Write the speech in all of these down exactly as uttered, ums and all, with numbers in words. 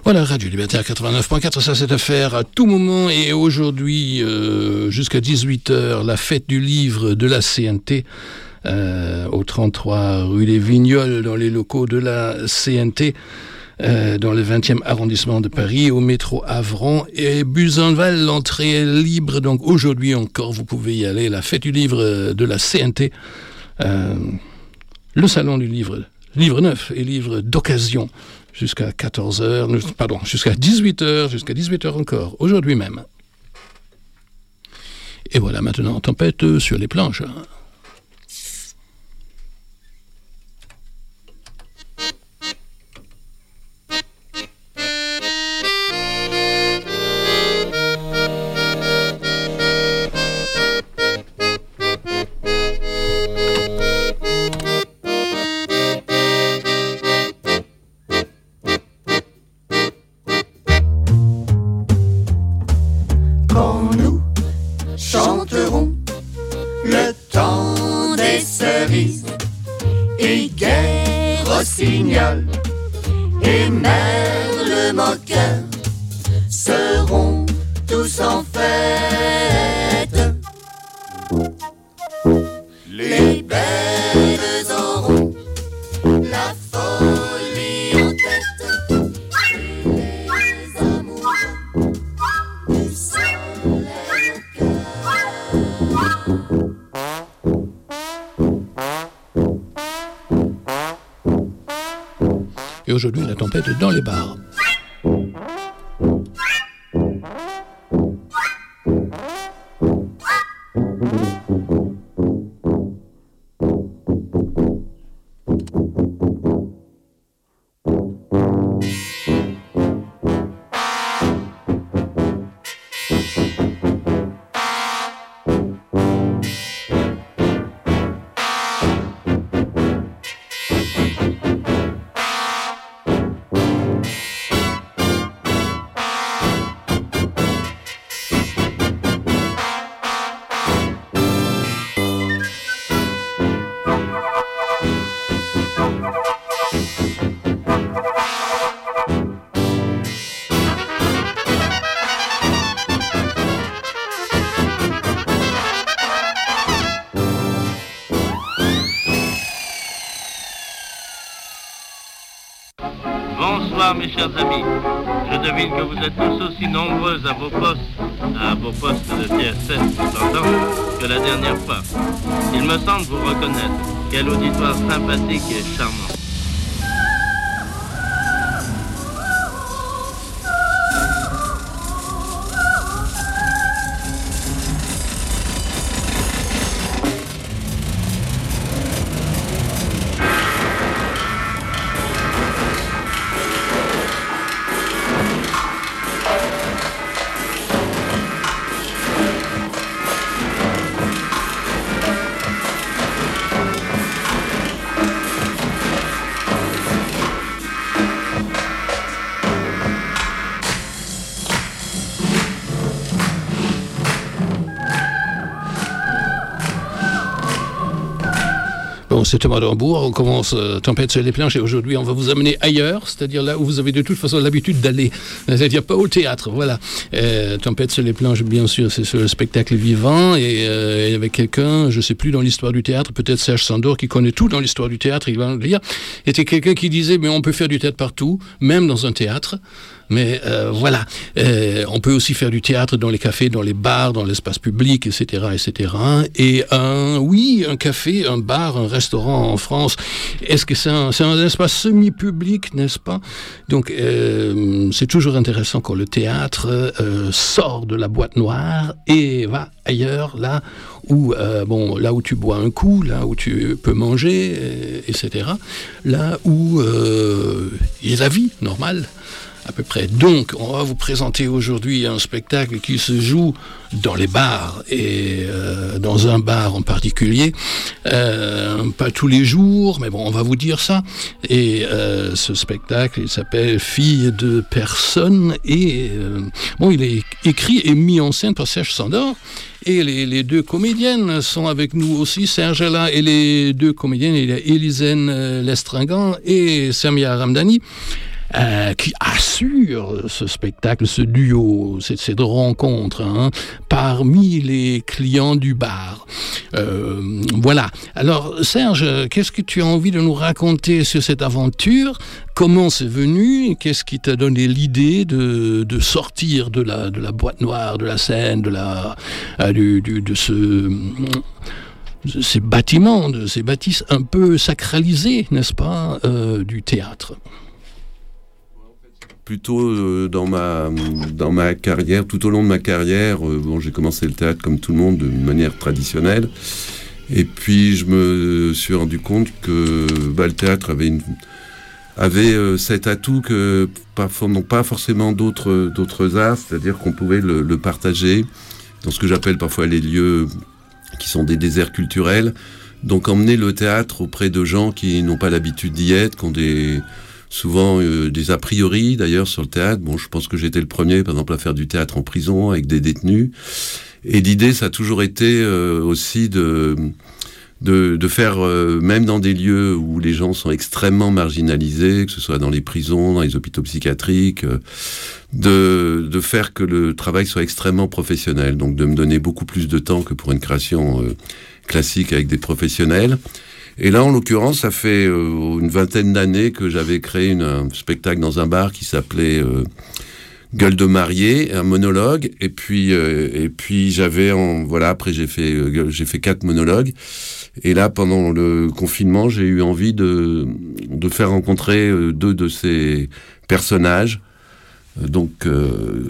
Voilà, Radio Libertaire quatre-vingt-neuf point quatre, ça c'est à faire à tout moment. Et aujourd'hui, euh, jusqu'à dix-huit heures, la fête du livre de la C N T, euh, au trente-trois rue des Vignoles, dans les locaux de la C N T, euh, dans le vingtième arrondissement de Paris, au métro Avron et Buzenval. L'entrée est libre, donc aujourd'hui encore, vous pouvez y aller. La fête du livre de la C N T, euh, le salon du livre, livre neuf et livre d'occasion, jusqu'à quatorze heures, pardon, jusqu'à dix-huit heures, jusqu'à dix-huit heures encore, aujourd'hui même. Et voilà maintenant, tempête sur les planches. Et Merle moqueur seront tous en fête. Les belles auront la folie en tête. Et les amoureux du soleil au cœur. Et aujourd'hui, la tempête dans les bars. Bonsoir mes chers amis, je devine que vous êtes tous aussi nombreux à vos postes, à vos postes de T S S, cependant, que la dernière fois. Il me semble vous reconnaître, quel auditoire sympathique et charmant. Bon, c'est Thomas d'Hambourg, on commence euh, Tempête sur les planches et aujourd'hui on va vous amener ailleurs, c'est-à-dire là où vous avez de toute façon l'habitude d'aller, c'est-à-dire pas au théâtre, voilà. Euh, Tempête sur les planches, bien sûr, c'est sur le spectacle vivant et, euh, et avec quelqu'un, je sais plus dans l'histoire du théâtre, peut-être Serge Sandor qui connaît tout dans l'histoire du théâtre, il va le dire, était quelqu'un qui disait mais on peut faire du théâtre partout, même dans un théâtre. Mais euh, voilà, euh, on peut aussi faire du théâtre dans les cafés, dans les bars, dans l'espace public, et cetera, et cetera. Et un, oui, un café, un bar, un restaurant en France, est-ce que c'est un, c'est un espace semi-public, n'est-ce pas? Donc, euh, c'est toujours intéressant quand le théâtre euh, sort de la boîte noire et va ailleurs, là où, euh, bon, là où tu bois un coup, là où tu peux manger, et cetera. Là où euh, il y a la vie normale. À peu près. Donc, on va vous présenter aujourd'hui un spectacle qui se joue dans les bars et euh, dans un bar en particulier. Euh, pas tous les jours, mais bon, on va vous dire ça. Et euh, ce spectacle, il s'appelle Fille de personne et euh, bon, il est écrit et mis en scène par Serge Sandor. Et les, les deux comédiennes sont avec nous aussi, Serge est là, et les deux comédiennes, il y a Élisène Lestringant et Samia Ramdani. euh, qui assure ce spectacle, ce duo, cette, cette rencontre hein, parmi les clients du bar. Euh, voilà. Alors Serge, qu'est-ce que tu as envie de nous raconter sur cette aventure ? Comment c'est venu ? Qu'est-ce qui t'a donné l'idée de, de sortir de la, de la boîte noire, de la scène, de, la, euh, du, du, de ce... de ces bâtiments, de ces bâtisses un peu sacralisées, n'est-ce pas, euh, du théâtre ? Plutôt euh, dans ma dans ma carrière, tout au long de ma carrière, euh, bon, j'ai commencé le théâtre comme tout le monde de manière traditionnelle, et puis je me suis rendu compte que bah, le théâtre avait une avait euh, cet atout que pas, non, pas forcément d'autres d'autres arts, c'est-à-dire qu'on pouvait le, le partager dans ce que j'appelle parfois les lieux qui sont des déserts culturels. Donc emmener le théâtre auprès de gens qui n'ont pas l'habitude d'y être, qui ont des souvent euh, des a priori d'ailleurs sur le théâtre. Bon, je pense que j'étais le premier, par exemple, à faire du théâtre en prison avec des détenus. Et l'idée, ça a toujours été euh, aussi de, de, de faire, euh, même dans des lieux où les gens sont extrêmement marginalisés, que ce soit dans les prisons, dans les hôpitaux psychiatriques, euh, de, de faire que le travail soit extrêmement professionnel. Donc de me donner beaucoup plus de temps que pour une création euh, classique avec des professionnels. Et là, en l'occurrence, ça fait euh, une vingtaine d'années que j'avais créé une, un spectacle dans un bar qui s'appelait euh, Gueule de mariée, un monologue. Et puis, euh, et puis j'avais, en, voilà, après j'ai fait, euh, j'ai fait quatre monologues. Et là, pendant le confinement, j'ai eu envie de, de faire rencontrer euh, deux de ces personnages, euh, donc euh,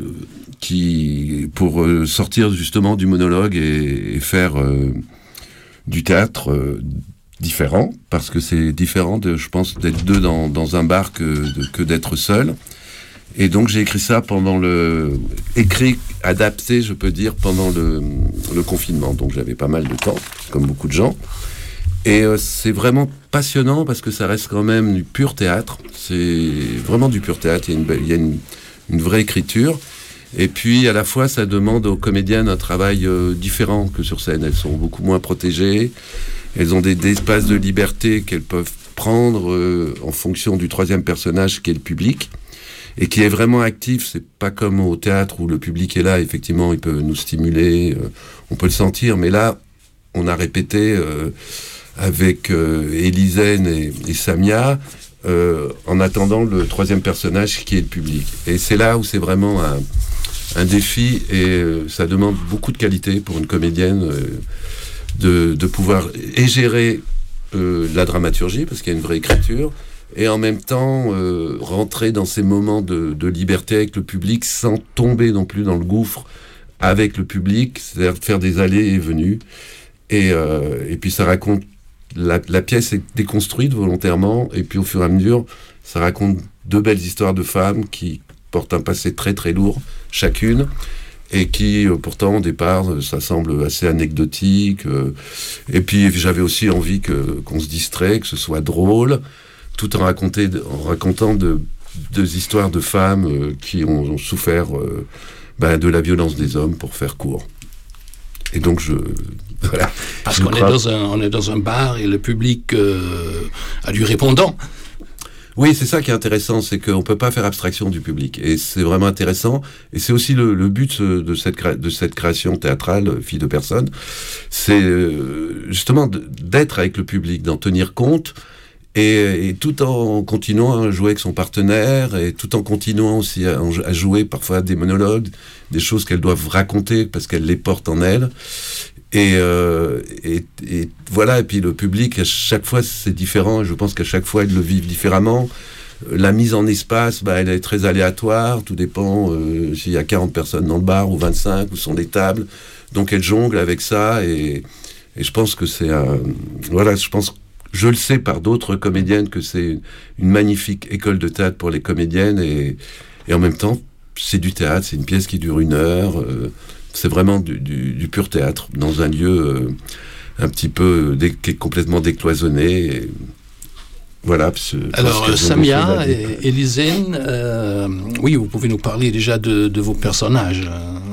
qui, pour euh, sortir justement du monologue et, et faire euh, du théâtre. Euh, différent, parce que c'est différent, de, je pense, d'être deux dans, dans un bar que, de, que d'être seul. Et donc j'ai écrit ça pendant le... écrit, adapté, je peux dire, pendant le, le confinement. Donc j'avais pas mal de temps, comme beaucoup de gens. Et euh, c'est vraiment passionnant, parce que ça reste quand même du pur théâtre. C'est vraiment du pur théâtre, il y a une, il y a une, une vraie écriture. Et puis, à la fois, ça demande aux comédiennes un travail euh, différent que sur scène. Elles sont beaucoup moins protégées. Elles ont des, des espaces de liberté qu'elles peuvent prendre euh, en fonction du troisième personnage qui est le public et qui est vraiment actif. C'est pas comme au théâtre où le public est là, effectivement, il peut nous stimuler, euh, on peut le sentir. Mais là, on a répété euh, avec euh, Élisène et, et Samia euh, en attendant le troisième personnage qui est le public. Et c'est là où c'est vraiment un, un défi et euh, ça demande beaucoup de qualité pour une comédienne euh, De, de pouvoir et gérer euh, la dramaturgie, parce qu'il y a une vraie écriture, et en même temps euh, rentrer dans ces moments de, de liberté avec le public sans tomber non plus dans le gouffre avec le public, c'est-à-dire faire des allées et venues. Et, euh, et puis ça raconte, la, la pièce est déconstruite volontairement, et puis au fur et à mesure, ça raconte deux belles histoires de femmes qui portent un passé très très lourd, chacune, et qui, euh, pourtant, au départ, ça semble assez anecdotique. Euh, et puis, j'avais aussi envie que, qu'on se distrait, que ce soit drôle, tout en, raconter, en racontant de, des histoires de femmes euh, qui ont, ont souffert euh, ben, de la violence des hommes, pour faire court. Et donc, je... Voilà. Parce je qu'on crois... est dans, un, on est dans un bar et le public euh, a du répondant. Oui, c'est ça qui est intéressant, c'est qu'on ne peut pas faire abstraction du public. Et c'est vraiment intéressant. Et c'est aussi le, le but de cette, cré... de cette création théâtrale, Fille de personne, c'est euh, justement d'être avec le public, d'en tenir compte, et, et tout en continuant à jouer avec son partenaire, et tout en continuant aussi à, à jouer parfois des monologues, des choses qu'elles doivent raconter parce qu'elles les portent en elles. Et, euh, et, et voilà, et puis le public, à chaque fois c'est différent, et je pense qu'à chaque fois ils le vivent différemment. La mise en espace, bah, elle est très aléatoire, tout dépend euh, s'il y a quarante personnes dans le bar, ou vingt-cinq, où sont des tables, donc elles jonglent avec ça, et, et je pense que c'est un... Voilà, je pense, je le sais par d'autres comédiennes, que c'est une magnifique école de théâtre pour les comédiennes, et, et en même temps, c'est du théâtre, c'est une pièce qui dure une heure... Euh, c'est vraiment du, du, du pur théâtre, dans un lieu euh, un petit peu dé, qui est complètement décloisonné. Et voilà. Alors, euh, Samia et Élisène, euh, oui, vous pouvez nous parler déjà de, de vos personnages.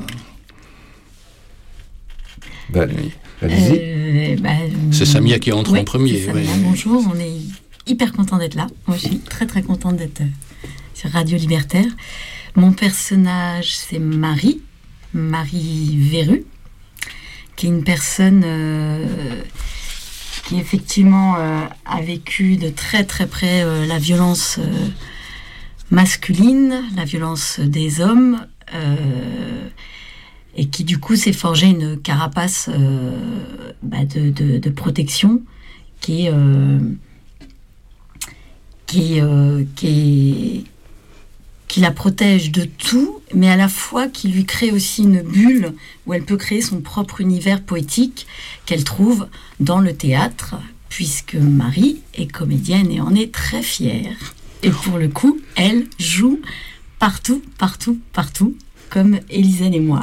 Ben, allez-y. Euh, bah, c'est Samia qui entre ouais, en premier. Samia, oui. Bonjour, on est hyper content d'être là. Moi, je suis très très contente d'être sur Radio Libertaire. Mon personnage, c'est Marie, Marie Verru, qui est une personne euh, qui effectivement euh, a vécu de très très près euh, la violence euh, masculine, la violence des hommes, euh, et qui du coup s'est forgé une carapace euh, bah, de, de, de protection qui est, euh, qui, euh, qui, est, qui la protège de tout, mais à la fois qui lui crée aussi une bulle où elle peut créer son propre univers poétique qu'elle trouve dans le théâtre, puisque Marie est comédienne et en est très fière. Et pour le coup, elle joue partout, partout, partout, comme Élisène et moi.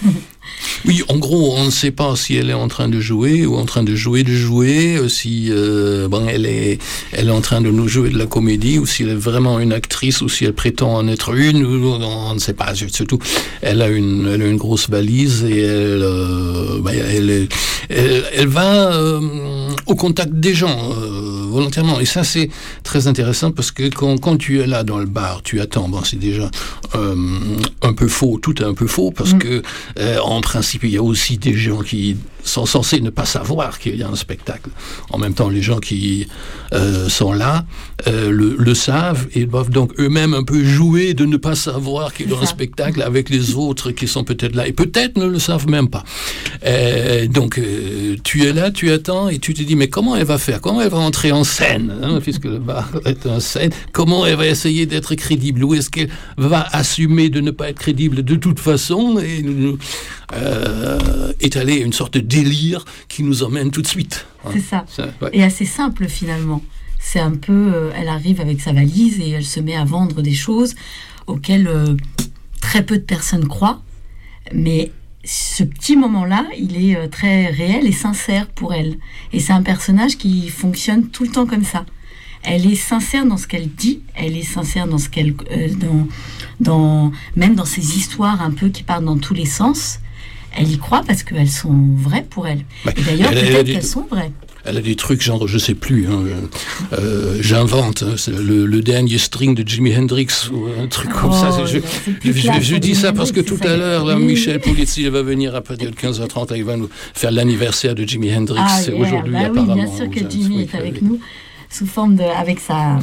Oui, en gros, on ne sait pas si elle est en train de jouer ou en train de jouer de jouer, si euh, bon, elle est, elle est en train de nous jouer de la comédie, ou si elle est vraiment une actrice, ou si elle prétend en être une, ou, on ne sait pas. Surtout, elle a une, elle a une grosse valise et elle, euh, bah, elle, est, elle, elle va euh, au contact des gens euh, volontairement. Et ça, c'est très intéressant parce que quand, quand tu es là dans le bar, tu attends. Bon, c'est déjà euh, un peu faux, tout est un peu faux parce mmh. que euh, en principe, il y a aussi des gens qui sont censés ne pas savoir qu'il y a un spectacle. En même temps, les gens qui euh, sont là euh, le, le savent et doivent donc eux-mêmes un peu jouer de ne pas savoir qu'il y a un spectacle avec les autres qui sont peut-être là et peut-être ne le savent même pas. Euh, donc, euh, tu es là, tu attends et tu te dis, mais comment elle va faire? Comment elle va entrer en scène, hein, puisque le bar est en scène? Comment elle va essayer d'être crédible? Ou est-ce qu'elle va assumer de ne pas être crédible de toute façon et nous euh, étaler une sorte de délire qui nous emmène tout de suite. Hein. C'est ça. ça ouais. Et assez simple finalement. C'est un peu, euh, elle arrive avec sa valise et elle se met à vendre des choses auxquelles euh, très peu de personnes croient. Mais ce petit moment-là, il est euh, très réel et sincère pour elle. Et c'est un personnage qui fonctionne tout le temps comme ça. Elle est sincère dans ce qu'elle dit, elle est sincère dans ce qu'elle, euh, dans, dans, même dans ses histoires un peu qui partent dans tous les sens. Elle y croit parce qu'elles sont vraies pour elle. Ouais. Et d'ailleurs, elle, peut-être elle qu'elles sont vraies. Elle a des trucs genre, je sais plus, hein, euh, j'invente, hein, c'est le, le dernier string de Jimi Hendrix ou un truc oh, comme ça. C'est, je je, je, je dis ça parce que tout à l'heure, là, Michel Polizzi va venir à partir de quinze heures trente, il va nous faire l'anniversaire de Jimi Hendrix ah, yeah, aujourd'hui bah apparemment. Oui, bien sûr que Jimi est avec nous, sous forme de, avec sa...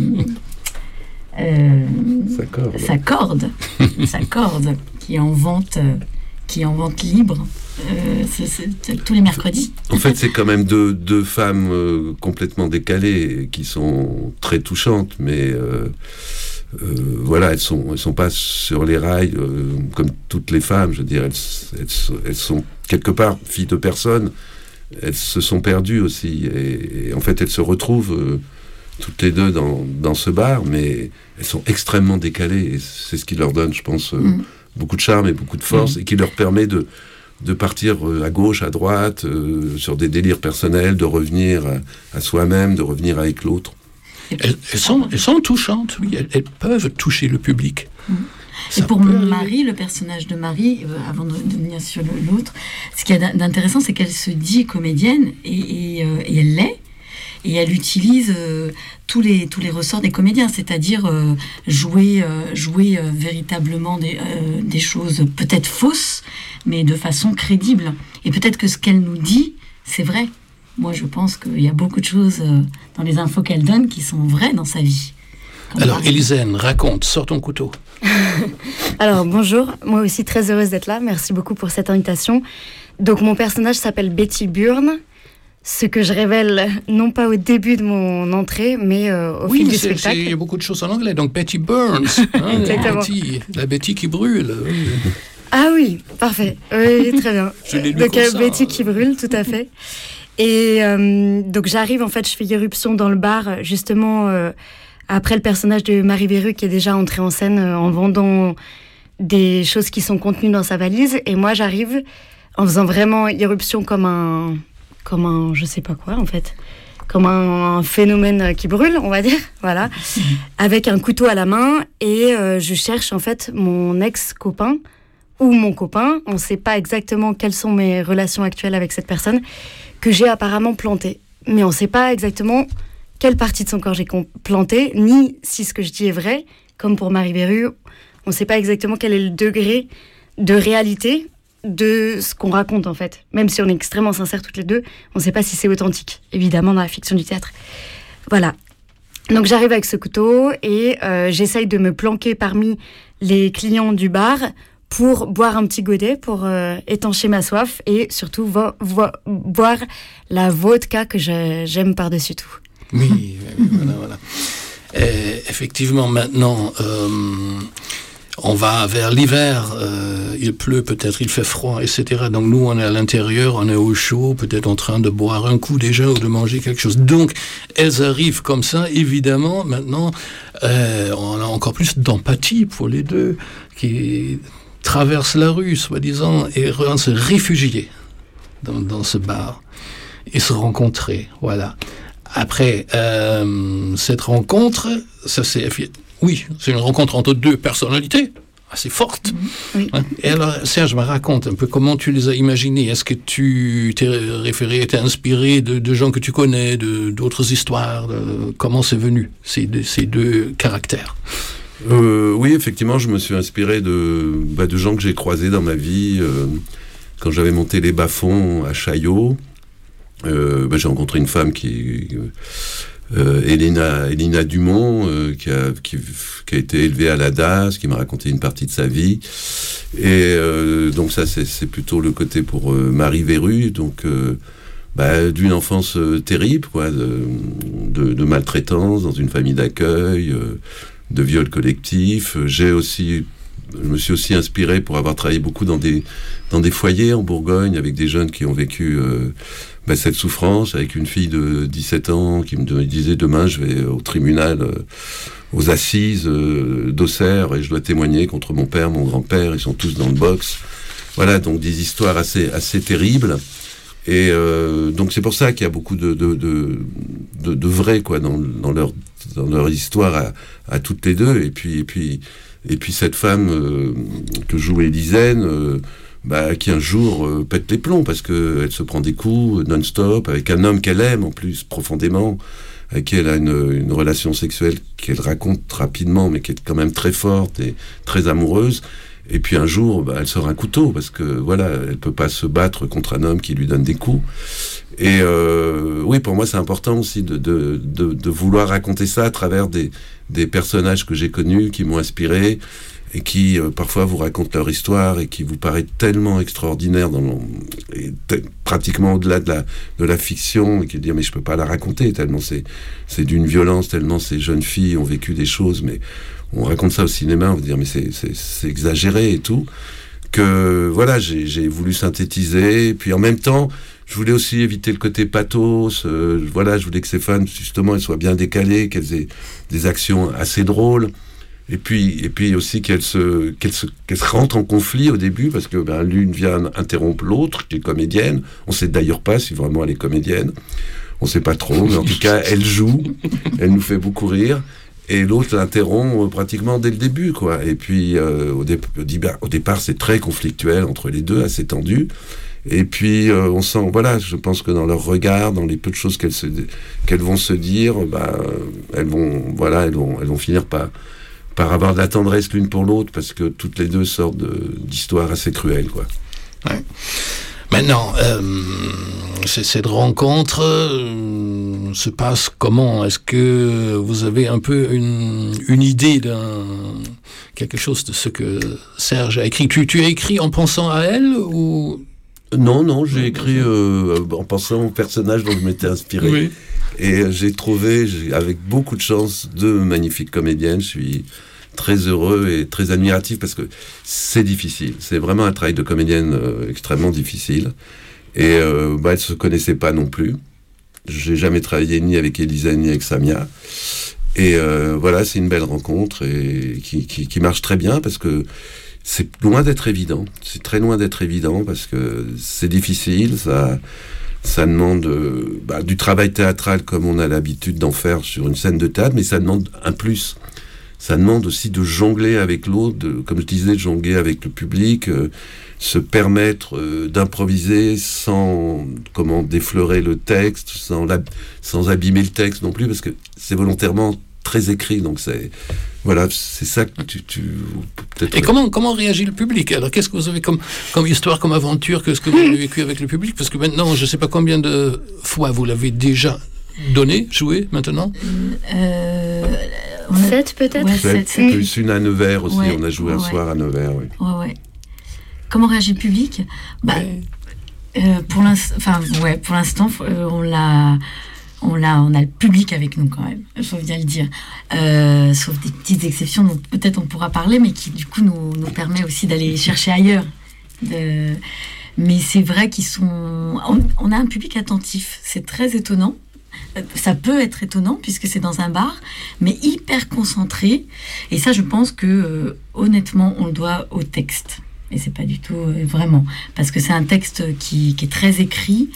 Euh, sa corde. Sa corde, sa corde qui est en vente... Euh, qui est en vente libre euh, c'est, c'est, c'est, tous les mercredis. En fait, c'est quand même deux, deux femmes euh, complètement décalées qui sont très touchantes, mais euh, euh, voilà, elles sont, elles sont pas sur les rails euh, comme toutes les femmes. Je veux dire, elles, elles, elles sont quelque part filles de personne. Elles se sont perdues aussi, et, et en fait, elles se retrouvent euh, toutes les deux dans, dans ce bar, mais elles sont extrêmement décalées. Et c'est ce qui leur donne, je pense. Euh, mmh. beaucoup de charme et beaucoup de force, mmh. et qui leur permet de, de partir à gauche, à droite, euh, sur des délires personnels, de revenir à, à soi-même, de revenir avec l'autre. Elles, elles, sont, elles sont touchantes, oui, elles, elles peuvent toucher le public. Mmh. Et pour Marie, le personnage de Marie, euh, avant de, de venir sur le, l'autre, ce qu'il y a d'intéressant, c'est qu'elle se dit comédienne, et, et, euh, et elle l'est. Et elle utilise euh, tous, les, tous les ressorts des comédiens, c'est-à-dire euh, jouer, euh, jouer euh, véritablement des, euh, des choses peut-être fausses, mais de façon crédible. Et peut-être que ce qu'elle nous dit, c'est vrai. Moi, je pense qu'il y a beaucoup de choses euh, dans les infos qu'elle donne qui sont vraies dans sa vie. Comme Alors, Élisène, raconte, sors ton couteau. Alors, bonjour, moi aussi très heureuse d'être là. Merci beaucoup pour cette invitation. Donc, mon personnage s'appelle Betty Byrne. Ce que je révèle, non pas au début de mon entrée, mais euh, au oui, fil du c'est, spectacle. Oui, il y a beaucoup de choses en anglais. Donc, Betty Burns. Hein, Exactement. Betty, la Betty qui brûle. Oui. Ah oui, parfait. Oui, très bien. Je l'ai lu donc, comme euh, ça. Betty qui brûle, tout à fait. Et euh, donc, j'arrive, en fait, je fais irruption dans le bar, justement, euh, après le personnage de Marie Verru, qui est déjà entré en scène euh, en vendant des choses qui sont contenues dans sa valise. Et moi, j'arrive en faisant vraiment irruption comme un... comme un, je sais pas quoi, en fait, comme un, un phénomène qui brûle, on va dire, voilà, avec un couteau à la main, et euh, je cherche, en fait, mon ex-copain, ou mon copain, on sait pas exactement quelles sont mes relations actuelles avec cette personne, que j'ai apparemment plantée. Mais on sait pas exactement quelle partie de son corps j'ai plantée, ni si ce que je dis est vrai, comme pour Marie Verru, on ne sait pas exactement quel est le degré de réalité de ce qu'on raconte en fait. Même si on est extrêmement sincères toutes les deux, on ne sait pas si c'est authentique, évidemment, dans la fiction du théâtre. Voilà. Donc j'arrive avec ce couteau et euh, j'essaye de me planquer parmi les clients du bar pour boire un petit godet, pour euh, étancher ma soif et surtout vo- vo- boire la vodka que je, j'aime par-dessus tout. Oui, oui, voilà, voilà. Et effectivement, maintenant, euh, on va vers l'hiver, euh, il pleut peut-être, il fait froid, et cetera. Donc nous, on est à l'intérieur, on est au chaud, peut-être en train de boire un coup déjà ou de manger quelque chose. Donc, elles arrivent comme ça, évidemment. Maintenant, euh, on a encore plus d'empathie pour les deux qui traversent la rue, soi-disant, et vont se réfugier dans, dans ce bar et se rencontrer. Voilà. Après, euh, cette rencontre, ça c'est... Oui, c'est une rencontre entre deux personnalités assez fortes. Mmh, oui. Et alors, Serge, me raconte un peu comment tu les as imaginées. Est-ce que tu t'es référé, t'es inspiré de, de gens que tu connais, de, d'autres histoires de, comment c'est venu, ces deux, ces deux caractères? euh, Oui, effectivement, je me suis inspiré de, bah, de gens que j'ai croisés dans ma vie. Euh, quand j'avais monté les bas-fonds à Chaillot, euh, bah, j'ai rencontré une femme qui... Euh, Elena, Elena Dumont, euh, qui, a, qui, qui a été élevée à la D A S, qui m'a raconté une partie de sa vie. Et euh, donc ça, c'est, c'est plutôt le côté pour euh, Marie Verru, donc euh, bah, d'une enfance euh, terrible, quoi, de, de, de maltraitance dans une famille d'accueil, euh, de viol collectif. J'ai aussi, je me suis aussi inspiré pour avoir travaillé beaucoup dans des, dans des foyers en Bourgogne avec des jeunes qui ont vécu... Euh, Ben, cette souffrance, avec une fille de dix-sept ans qui me disait demain je vais au tribunal, euh, aux assises euh, d'Auxerre et je dois témoigner contre mon père, mon grand-père, ils sont tous dans le box. Voilà, donc des histoires assez, assez terribles. Et euh, donc c'est pour ça qu'il y a beaucoup de, de, de, de, de vrai quoi, dans, dans, leur, dans leur histoire à, à toutes les deux. Et puis, et puis, et puis cette femme euh, que joue Élisène... Euh, Bah, qui un jour euh, pète les plombs parce qu'elle se prend des coups euh, non-stop avec un homme qu'elle aime en plus profondément, avec qui elle a une, une relation sexuelle qu'elle raconte rapidement mais qui est quand même très forte et très amoureuse. Et puis un jour, bah, elle sort un couteau parce que voilà, elle peut pas se battre contre un homme qui lui donne des coups. Et euh, oui, pour moi, c'est important aussi de, de, de, de vouloir raconter ça à travers des, des personnages que j'ai connus, qui m'ont inspiré. Et qui euh, parfois vous racontent leur histoire et qui vous paraît tellement extraordinaire dans le, et t- pratiquement au-delà de la, de la fiction, et qui dit mais je peux pas la raconter tellement c'est, c'est d'une violence, tellement ces jeunes filles ont vécu des choses, mais on raconte ça au cinéma, on va dire mais c'est, c'est, c'est exagéré et tout, que voilà, j'ai, j'ai voulu synthétiser, et puis en même temps je voulais aussi éviter le côté pathos, euh, voilà, je voulais que ces femmes justement elles soient bien décalées, qu'elles aient des actions assez drôles. Et puis, et puis aussi qu'elle se, qu'elle se, qu'elle se rentre en conflit au début parce que ben, l'une vient interrompre l'autre, qui est comédienne. On sait d'ailleurs pas si vraiment elle est comédienne. On sait pas trop, mais en tout cas, elle joue. Elle nous fait beaucoup rire. Et l'autre l'interrompt pratiquement dès le début, quoi. Et puis, euh, au, dé- au, dé- au départ, c'est très conflictuel entre les deux, assez tendu. Et puis, euh, on sent, voilà, je pense que dans leur regard, dans les peu de choses qu'elles, se, qu'elles vont se dire, bah, elles vont, voilà, elles vont, elles vont finir par par avoir de la tendresse l'une pour l'autre, parce que toutes les deux sortent de, d'histoires assez cruelles, quoi. Ouais. Maintenant, euh, cette rencontre euh, se passe comment? Est-ce que vous avez un peu une, une idée d'un quelque chose de ce que Serge a écrit? Tu, tu as écrit en pensant à elle ou... Non, non, j'ai écrit euh, en pensant au personnage dont je m'étais inspiré. Oui. Et j'ai trouvé, j'ai, avec beaucoup de chance, deux magnifiques comédiennes. Je suis très heureux et très admiratif parce que c'est difficile. C'est vraiment un travail de comédienne euh, extrêmement difficile. Et euh, bah, elles ne se connaissaient pas non plus. J'ai jamais travaillé ni avec Elisa ni avec Samia. Et euh, voilà, c'est une belle rencontre et qui, qui, qui marche très bien parce que c'est loin d'être évident. C'est très loin d'être évident parce que c'est difficile, ça... Ça demande euh, bah, du travail théâtral comme on a l'habitude d'en faire sur une scène de théâtre, mais ça demande un plus. Ça demande aussi de jongler avec l'autre, de, comme je disais, de jongler avec le public, euh, se permettre euh, d'improviser sans comment défleurer le texte, sans, la, sans abîmer le texte non plus, parce que c'est volontairement très écrit, donc c'est Voilà, c'est ça que tu... tu peut-être... Et comment, comment réagit le public? Alors, qu'est-ce que vous avez comme, comme histoire, comme aventure, qu'est-ce que vous avez vécu avec le public? Parce que maintenant, je ne sais pas combien de fois vous l'avez déjà donné, joué, maintenant euh, Sept, peut-être ouais, sept, sept, plus une à Nevers aussi, ouais, on a joué un ouais. soir à Nevers, oui. Ouais, ouais. Comment réagit le public? Bah, Ouais. euh, pour l'instant, enfin, ouais, pour l'instant, euh, on l'a... On, l'a, on a le public avec nous quand même, il faut bien le dire. Euh, sauf des petites exceptions dont peut-être on pourra parler, mais qui du coup nous, nous permet aussi d'aller chercher ailleurs. De... Mais c'est vrai qu'ils sont... On, on a un public attentif, c'est très étonnant. Ça peut être étonnant puisque c'est dans un bar, mais hyper concentré. Et ça, je pense que euh, honnêtement, on le doit au texte. Et c'est pas du tout euh, vraiment, parce que c'est un texte qui, qui est très écrit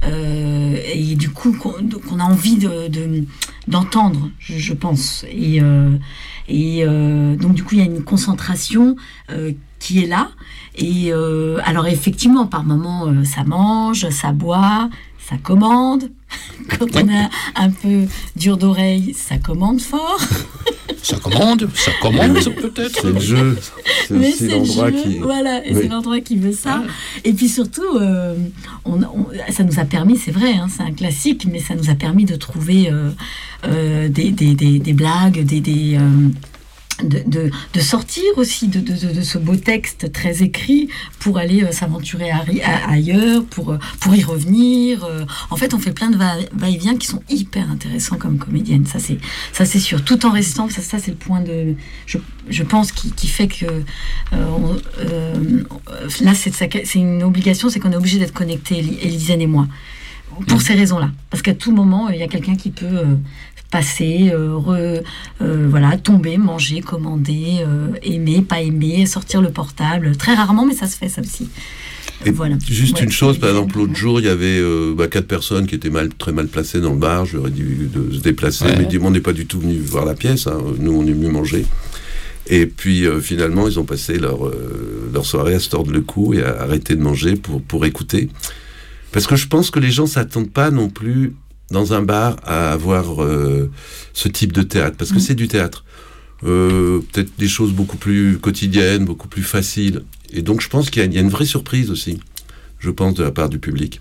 euh, et du coup qu'on, qu'on a envie de, de, d'entendre, je, je pense. Et, euh, et euh, donc du coup il y a une concentration euh, qui est là. Et euh, alors effectivement par moments euh, ça mange, ça boit, ça commande. Quand on est un peu dur d'oreille, ça commande fort. Ça commande, ça commande peut-être. C'est le jeu, c'est Mais aussi c'est l'endroit le jeu, qui... voilà, et Oui. c'est l'endroit qui veut ça. Ah. Et puis surtout, euh, on, on- ça nous a permis, c'est vrai, hein, c'est un classique, mais ça nous a permis de trouver euh, euh, des, des, des, des blagues, des, des, euh, de, de, de sortir aussi de, de, de, de ce beau texte très écrit pour aller euh, s'aventurer à, à- ailleurs, pour, euh, pour y revenir. euh. En fait, on fait plein de va- va-et-vient qui sont hyper intéressants comme comédienne, ça c'est, ça c'est sûr. Tout en restant, ça, ça c'est le point de, je, je pense, qui, qui fait que euh, on- euh, là c'est, c'est une obligation, c'est qu'on est obligé d'être connectés, Élisane et moi, pour ces raisons-là. Parce qu'à tout moment, il y a quelqu'un qui peut... euh, passer, euh, re- euh, voilà, tomber, manger, commander, euh, aimer, pas aimer, sortir le portable. Très rarement, mais ça se fait, ça aussi. Et Voilà. juste Ouais. une chose, par exemple, l'autre jour, il y avait euh, bah, quatre personnes qui étaient mal, très mal placées dans le bar. Je leur ai dit de se déplacer, Ouais. mais dit, on n'est pas du tout venu voir la pièce. Hein. Nous, on est venu manger. Et puis, euh, finalement, ils ont passé leur, euh, leur soirée à se tordre le cou et à arrêter de manger pour, pour écouter. Parce que je pense que les gens s'attendent pas non plus, dans un bar, à avoir euh, ce type de théâtre. Parce que Mmh. c'est du théâtre. Euh, peut-être des choses beaucoup plus quotidiennes, beaucoup plus faciles. Et donc, je pense qu'il y a, il y a une vraie surprise aussi, je pense, de la part du public.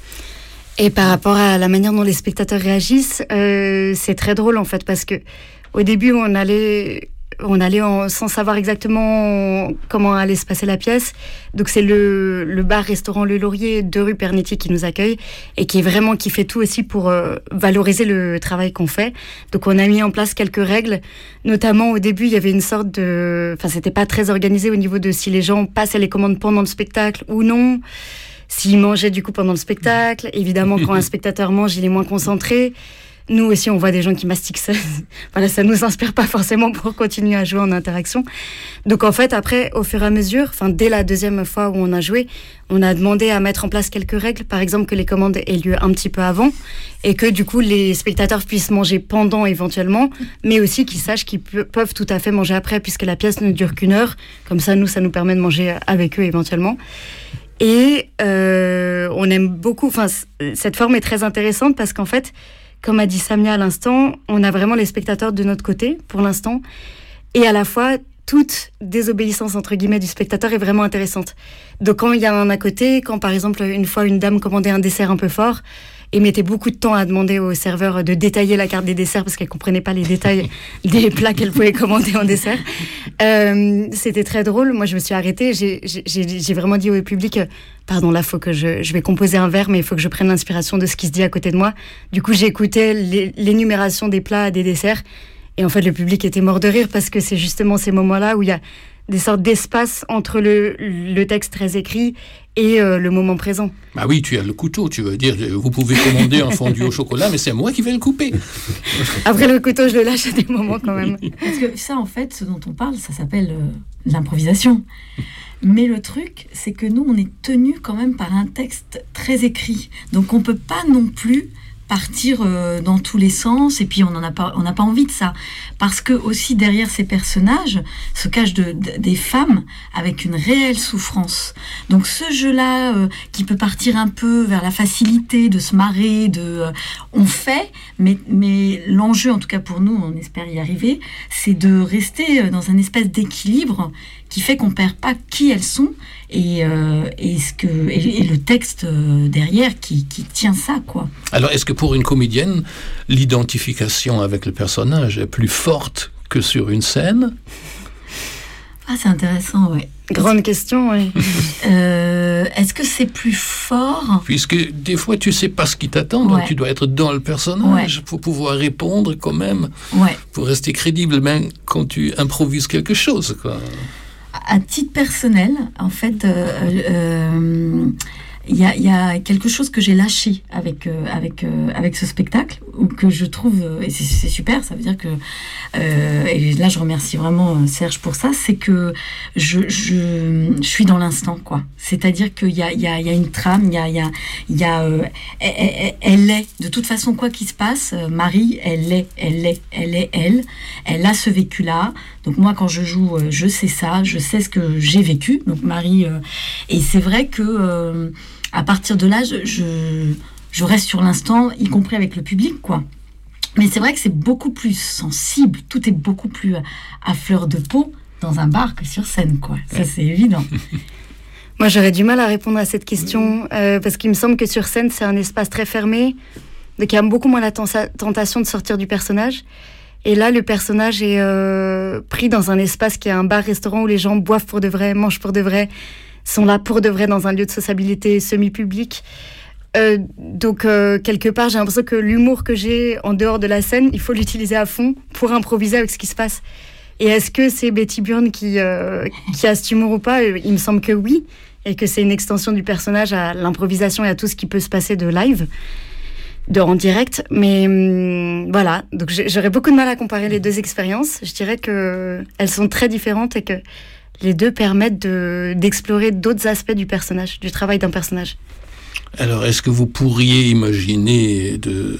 Et par rapport à la manière dont les spectateurs réagissent, euh, c'est très drôle en fait, parce que au début on allait, on allait en, sans savoir exactement comment allait se passer la pièce. Donc c'est le, le bar-restaurant Le Laurier de rue Pernetti qui nous accueille et qui est vraiment qui fait tout aussi pour euh, valoriser le travail qu'on fait. Donc on a mis en place quelques règles, notamment au début il y avait une sorte de, enfin c'était pas très organisé au niveau de si les gens passaient les commandes pendant le spectacle ou non. S'il mangeait du coup pendant le spectacle, évidemment quand un spectateur mange, il est moins concentré. Nous aussi, on voit des gens qui mastiquent ça. Voilà, ça nous inspire pas forcément pour continuer à jouer en interaction. Donc en fait, après, au fur et à mesure, enfin dès la deuxième fois où on a joué, on a demandé à mettre en place quelques règles. Par exemple, que les commandes aient lieu un petit peu avant et que du coup les spectateurs puissent manger pendant éventuellement, mais aussi qu'ils sachent qu'ils pe- peuvent tout à fait manger après, puisque la pièce ne dure qu'une heure. Comme ça, nous, ça nous permet de manger avec eux éventuellement. Et euh, on aime beaucoup, enfin, c- cette forme est très intéressante parce qu'en fait, comme a dit Samia à l'instant, on a vraiment les spectateurs de notre côté pour l'instant. Et à la fois, toute désobéissance entre guillemets du spectateur est vraiment intéressante. Donc quand il y a un à côté, quand par exemple une fois une dame commandait un dessert un peu fort et mettait beaucoup de temps à demander au serveur de détailler la carte des desserts parce qu'elle comprenait pas les détails des plats qu'elle pouvait commander en dessert. Euh, c'était très drôle. Moi, je me suis arrêtée. J'ai, j'ai, j'ai vraiment dit au public, euh, pardon, là, faut que je, je vais composer un vers, mais il faut que je prenne l'inspiration de ce qui se dit à côté de moi. Du coup, j'ai écouté l'é- l'énumération des plats, des desserts. Et en fait, le public était mort de rire parce que c'est justement ces moments-là où il y a des sortes d'espace entre le, le texte très écrit et euh, le moment présent. Ah oui, tu as le couteau, tu veux dire, vous pouvez commander un fondu au chocolat, mais c'est moi qui vais le couper. Après, le couteau, je le lâche à des moments quand même. Parce que ça, en fait, ce dont on parle, ça s'appelle euh, l'improvisation. Mais le truc, c'est que nous, on est tenus quand même par un texte très écrit. Donc, on ne peut pas non plus partir euh, dans tous les sens, et puis on n'a pas, on n'a pas envie de ça. Parce que aussi derrière ces personnages se cachent de, de, des femmes avec une réelle souffrance. Donc ce jeu-là, euh, qui peut partir un peu vers la facilité de se marrer, de, euh, on fait, mais, mais l'enjeu, en tout cas pour nous, on espère y arriver, c'est de rester dans un espèce d'équilibre qui fait qu'on perd pas qui elles sont et, euh, et, ce que, et, et le texte euh, derrière qui, qui tient ça, quoi. Alors, est-ce que pour une comédienne, l'identification avec le personnage est plus forte que sur une scène ? Ah, c'est intéressant, oui. Grande question, oui. euh, est-ce que c'est plus fort ? Puisque des fois, tu sais pas ce qui t'attend, donc ouais. tu dois être dans le personnage ouais. pour pouvoir répondre quand même, ouais. pour rester crédible, même quand tu improvises quelque chose, quoi. À titre personnel, en fait, euh, euh, il y, y a quelque chose que j'ai lâché avec, euh, avec, euh, avec ce spectacle, ou que je trouve, euh, et c'est, c'est super, ça veut dire que, euh, et là je remercie vraiment Serge pour ça, c'est que je, je, je suis dans l'instant, quoi. C'est-à-dire qu'il y a, il y a, il y a une trame, il y a, il y a, il y a euh, elle, elle, elle est, de toute façon, quoi qu'il se passe, euh, Marie, elle est, elle est, elle est, elle, elle a ce vécu-là. Donc moi, quand je joue, euh, je sais ça, je sais ce que j'ai vécu, donc Marie, euh, et c'est vrai que... Euh, à partir de là, je, je, je reste sur l'instant, y compris avec le public, quoi. Mais c'est vrai que c'est beaucoup plus sensible, tout est beaucoup plus à, à fleur de peau dans un bar que sur scène, quoi. Ça, c'est évident. Moi, j'aurais du mal à répondre à cette question, euh, parce qu'il me semble que sur scène, c'est un espace très fermé, donc il y a beaucoup moins la tenta- tentation de sortir du personnage. Et là, le personnage est euh, pris dans un espace qui est un bar-restaurant où les gens boivent pour de vrai, mangent pour de vrai, sont là pour de vrai dans un lieu de sociabilité semi-public. Euh, donc, euh, quelque part, j'ai l'impression que l'humour que j'ai en dehors de la scène, il faut l'utiliser à fond pour improviser avec ce qui se passe. Et est-ce que c'est Betty Byrne qui, euh, qui a cet humour ou pas ? Il me semble que oui, et que c'est une extension du personnage à l'improvisation et à tout ce qui peut se passer de live, de, en direct. Mais hum, voilà, donc j'aurais beaucoup de mal à comparer les deux expériences. Je dirais qu'elles sont très différentes et que les deux permettent de, d'explorer d'autres aspects du personnage, du travail d'un personnage. Alors, est-ce que vous pourriez imaginer de,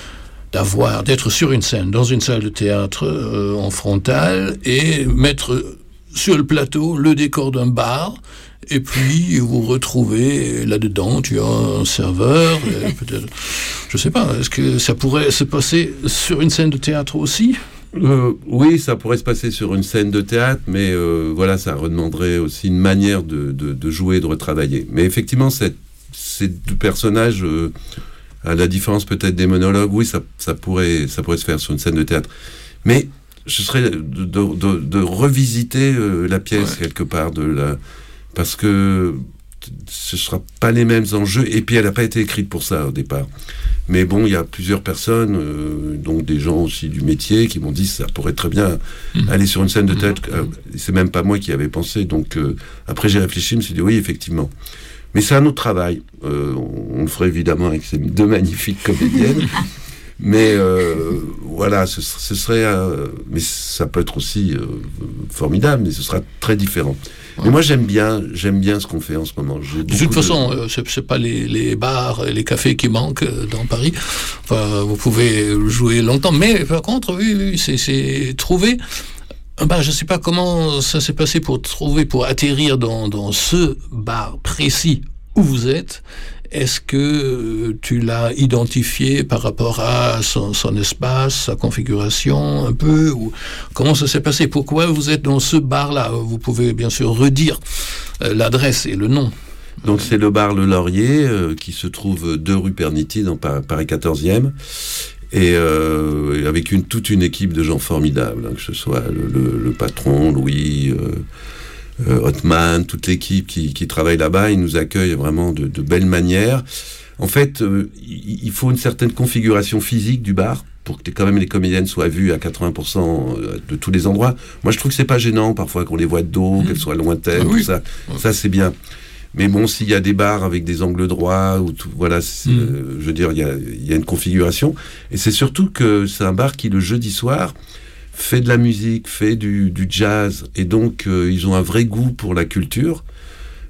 d'avoir, d'être sur une scène, dans une salle de théâtre euh, en frontal, et mettre sur le plateau le décor d'un bar, et puis vous retrouvez là-dedans, tu as un serveur, peut-être, je sais pas, est-ce que ça pourrait se passer sur une scène de théâtre aussi ? Euh, oui, ça pourrait se passer sur une scène de théâtre, mais euh, voilà, ça redemanderait aussi une manière de, de, de jouer, de retravailler. Mais effectivement, cette, ces deux personnages, euh, à la différence peut-être des monologues, oui, ça, ça, pourrait, ça pourrait se faire sur une scène de théâtre. Mais ce serait de, de, de, de revisiter euh, la pièce, ouais. quelque part, de la, parce que ce ne sera pas les mêmes enjeux, et puis elle n'a pas été écrite pour ça au départ. Mais bon, il y a plusieurs personnes, euh, donc des gens aussi du métier, qui m'ont dit ça pourrait très bien mmh. aller sur une scène de théâtre. Mmh. Euh, c'est même pas moi qui avais pensé. Donc euh, après j'ai réfléchi, je me suis dit oui, effectivement. Mais c'est un autre travail. Euh, on, on le ferait évidemment avec ces deux magnifiques comédiennes. Mais euh, voilà, ce, ce serait... Euh, mais ça peut être aussi euh, formidable, mais ce sera très différent. Ouais. Mais moi, j'aime bien, j'aime bien ce qu'on fait en ce moment. J'ai de toute façon, de... euh, c'est, c'est pas les, les bars et les cafés qui manquent euh, dans Paris. Enfin, vous pouvez jouer longtemps. Mais par contre, oui, oui c'est, c'est trouver... Ben, je ne sais pas comment ça s'est passé pour trouver, pour atterrir dans, dans ce bar précis où vous êtes. Est-ce que tu l'as identifié par rapport à son, son espace, sa configuration un peu, ou comment ça s'est passé? Pourquoi vous êtes dans ce bar-là? Vous pouvez bien sûr redire euh, l'adresse et le nom. Donc c'est le bar Le Laurier euh, qui se trouve deux rue Perniti dans Paris quatorzième. Et euh, avec une, toute une équipe de gens formidables, hein, que ce soit le, le, le patron, Louis, euh, euh, Hotman, toute l'équipe qui, qui travaille là-bas, ils nous accueillent vraiment de, de belle manière. En fait, euh, il, il faut une certaine configuration physique du bar pour que quand même les comédiennes soient vues à quatre-vingts pour cent de tous les endroits. Moi, je trouve que c'est pas gênant parfois qu'on les voit de dos, mmh. qu'elles soient lointaines, ah, oui. tout ça. Ouais. Ça, c'est bien. Mais bon, s'il y a des bars avec des angles droits, ou tout, voilà, mmh. euh, je veux dire, il y a, il y a une configuration. Et c'est surtout que c'est un bar qui, le jeudi soir, fait de la musique, fait du, du jazz. Et donc, euh, ils ont un vrai goût pour la culture,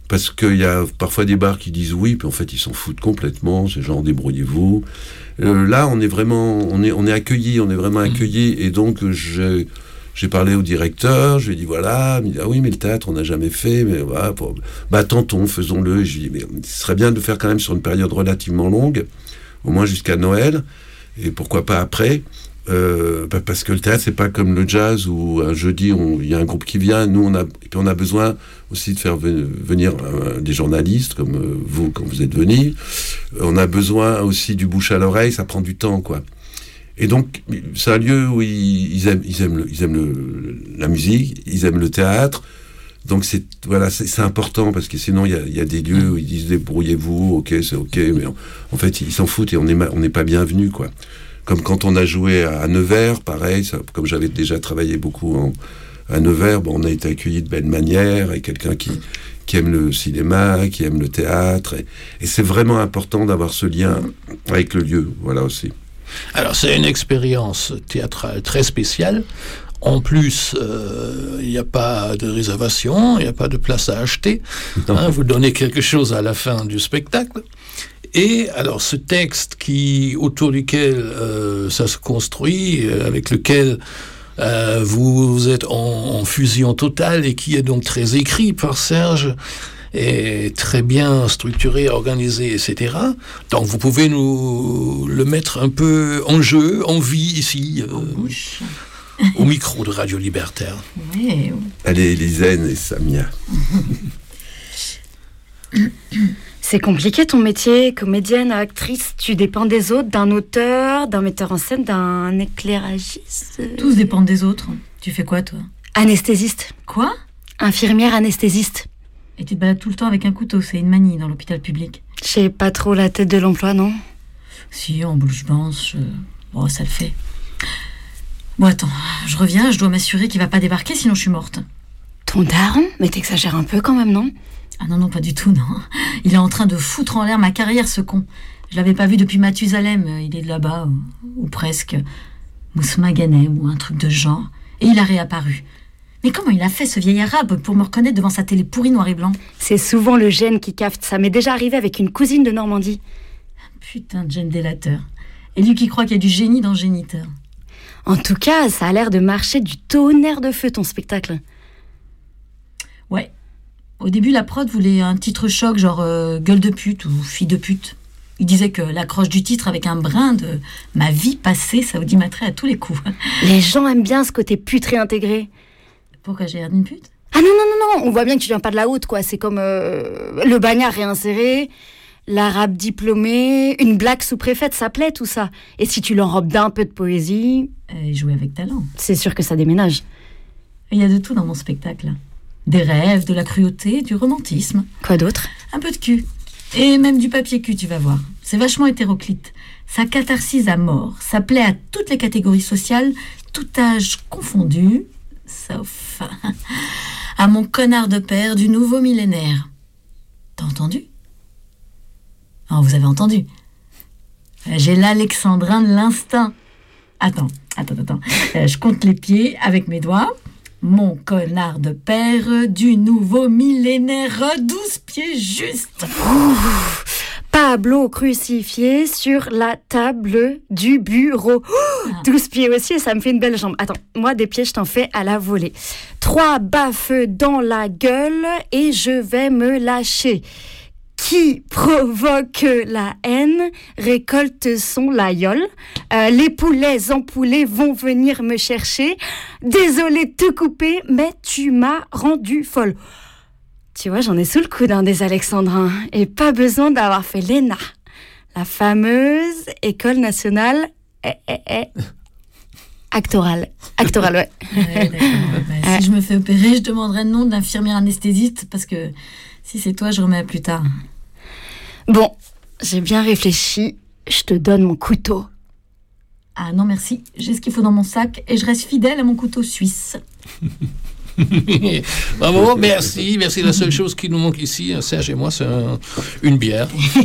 parce qu'il y a parfois des bars qui disent oui, puis en fait ils s'en foutent complètement, c'est genre débrouillez-vous. Euh, là, on est vraiment, on est, on est accueillis, on est vraiment accueillis, et donc j'ai, j'ai parlé au directeur, je lui ai dit voilà, il me dit ah oui, mais le théâtre on n'a jamais fait, mais voilà, pour, bah tentons, faisons-le. Et je lui ai dit mais ce serait bien de le faire quand même sur une période relativement longue, au moins jusqu'à Noël, et pourquoi pas après. Euh, bah parce que le théâtre c'est pas comme le jazz où un jeudi il y a un groupe qui vient, nous on a et puis on a besoin aussi de faire ve- venir euh, des journalistes comme euh, vous quand vous êtes venus, euh, on a besoin aussi du bouche à l'oreille, ça prend du temps quoi. Et donc c'est un lieu où ils, ils aiment ils aiment, le, ils aiment le, la musique, ils aiment le théâtre, donc c'est voilà c'est, c'est important parce que sinon il y a, il y a des lieux où ils disent débrouillez-vous, ok c'est ok, mais en, en fait ils s'en foutent et on est on n'est pas bienvenus quoi. Comme quand on a joué à Nevers, pareil, ça, comme j'avais déjà travaillé beaucoup en, à Nevers, bon, on a été accueillis de belle manière, et quelqu'un qui, qui aime le cinéma, qui aime le théâtre, et, et c'est vraiment important d'avoir ce lien avec le lieu, voilà aussi. Alors c'est une expérience théâtrale très spéciale. En plus, euh, il n'y a pas de réservation, il n'y a pas de place à acheter. Hein, vous donnez quelque chose à la fin du spectacle. Et alors ce texte qui, autour duquel euh, ça se construit, euh, avec lequel euh, vous, vous êtes en, en fusion totale et qui est donc très écrit par Serge, est très bien structuré, organisé, et cetera. Donc vous pouvez nous le mettre un peu en jeu, en vie ici, euh, au micro de Radio Libertaire. Ouais. Allez, Elisène et Samia. C'est compliqué ton métier, comédienne, actrice, tu dépends des autres, d'un auteur, d'un metteur en scène, d'un éclairagiste. Tous dépendent des autres. Tu fais quoi, toi? Anesthésiste. Quoi? Infirmière anesthésiste. Et tu te balades tout le temps avec un couteau, c'est une manie dans l'hôpital public. J'ai pas trop la tête de l'emploi, non? Si, en bouche blanche, euh... bon, ça le fait. Bon, attends, je reviens, je dois m'assurer qu'il va pas débarquer, sinon je suis morte. Ton daron? Mais t'exagères un peu quand même, non? Ah non, non, pas du tout, non. Il est en train de foutre en l'air ma carrière, ce con. Je l'avais pas vu depuis Mathusalem, il est de là-bas, ou, ou presque. Mousmaganem, ou un truc de genre. Et il a réapparu. Mais comment il a fait, ce vieil arabe, pour me reconnaître devant sa télé pourrie noir et blanc? C'est souvent le gène qui capte, ça m'est déjà arrivé avec une cousine de Normandie. Putain de gène délateur. Et lui qui croit qu'il y a du génie dans le géniteur. En tout cas, ça a l'air de marcher du tonnerre de feu, ton spectacle. Ouais. Au début, la prod voulait un titre choc, genre euh, gueule de pute ou fille de pute. Il disait que l'accroche du titre avec un brin de ma vie passée, ça audimatrait à tous les coups. Les gens aiment bien ce côté pute réintégré. Pourquoi j'ai l'air d'une pute? Ah non, non, non, non, on voit bien que tu viens pas de la haute, quoi. C'est comme euh, le bagnard réinséré, l'arabe diplômé, une blague sous-préfète, ça plaît tout ça. Et si tu l'enrobes d'un peu de poésie... Et jouer avec talent. C'est sûr que ça déménage. Il y a de tout dans mon spectacle. Des rêves, de la cruauté, du romantisme. Quoi d'autre? Un peu de cul. Et même du papier cul, tu vas voir. C'est vachement hétéroclite. Ça catharsise à mort. Ça plaît à toutes les catégories sociales, tout âge confondu, sauf à mon connard de père du nouveau millénaire. T'as entendu? Oh, vous avez entendu. J'ai l'alexandrin de l'instinct. Attends, attends, attends. Euh, je compte les pieds avec mes doigts. Mon connard de père du nouveau millénaire, douze pieds juste. Ouf, Pablo crucifié sur la table du bureau. Ah. douze pieds aussi, ça me fait une belle jambe. Attends, moi des pieds, je t'en fais à la volée. Trois baffes dans la gueule et je vais me lâcher. Qui provoque la haine récolte son laïol. Euh, les poulets empoulés vont venir me chercher. Désolée de te couper, mais tu m'as rendue folle. Tu vois, j'en ai sous le coude hein, des alexandrins. Et pas besoin d'avoir fait l'E N A. La fameuse École nationale eh, eh, eh. actorale. Actorale, ouais. ouais d'accord. Bah, si je me fais opérer, je demanderai le nom de l'infirmière anesthésiste parce que si c'est toi, je remets à plus tard. Bon, j'ai bien réfléchi. Je te donne mon couteau. Ah non, merci. J'ai ce qu'il faut dans mon sac et je reste fidèle à mon couteau suisse. Bravo, merci. Merci. La seule chose qui nous manque ici, Serge et moi, c'est un, une bière.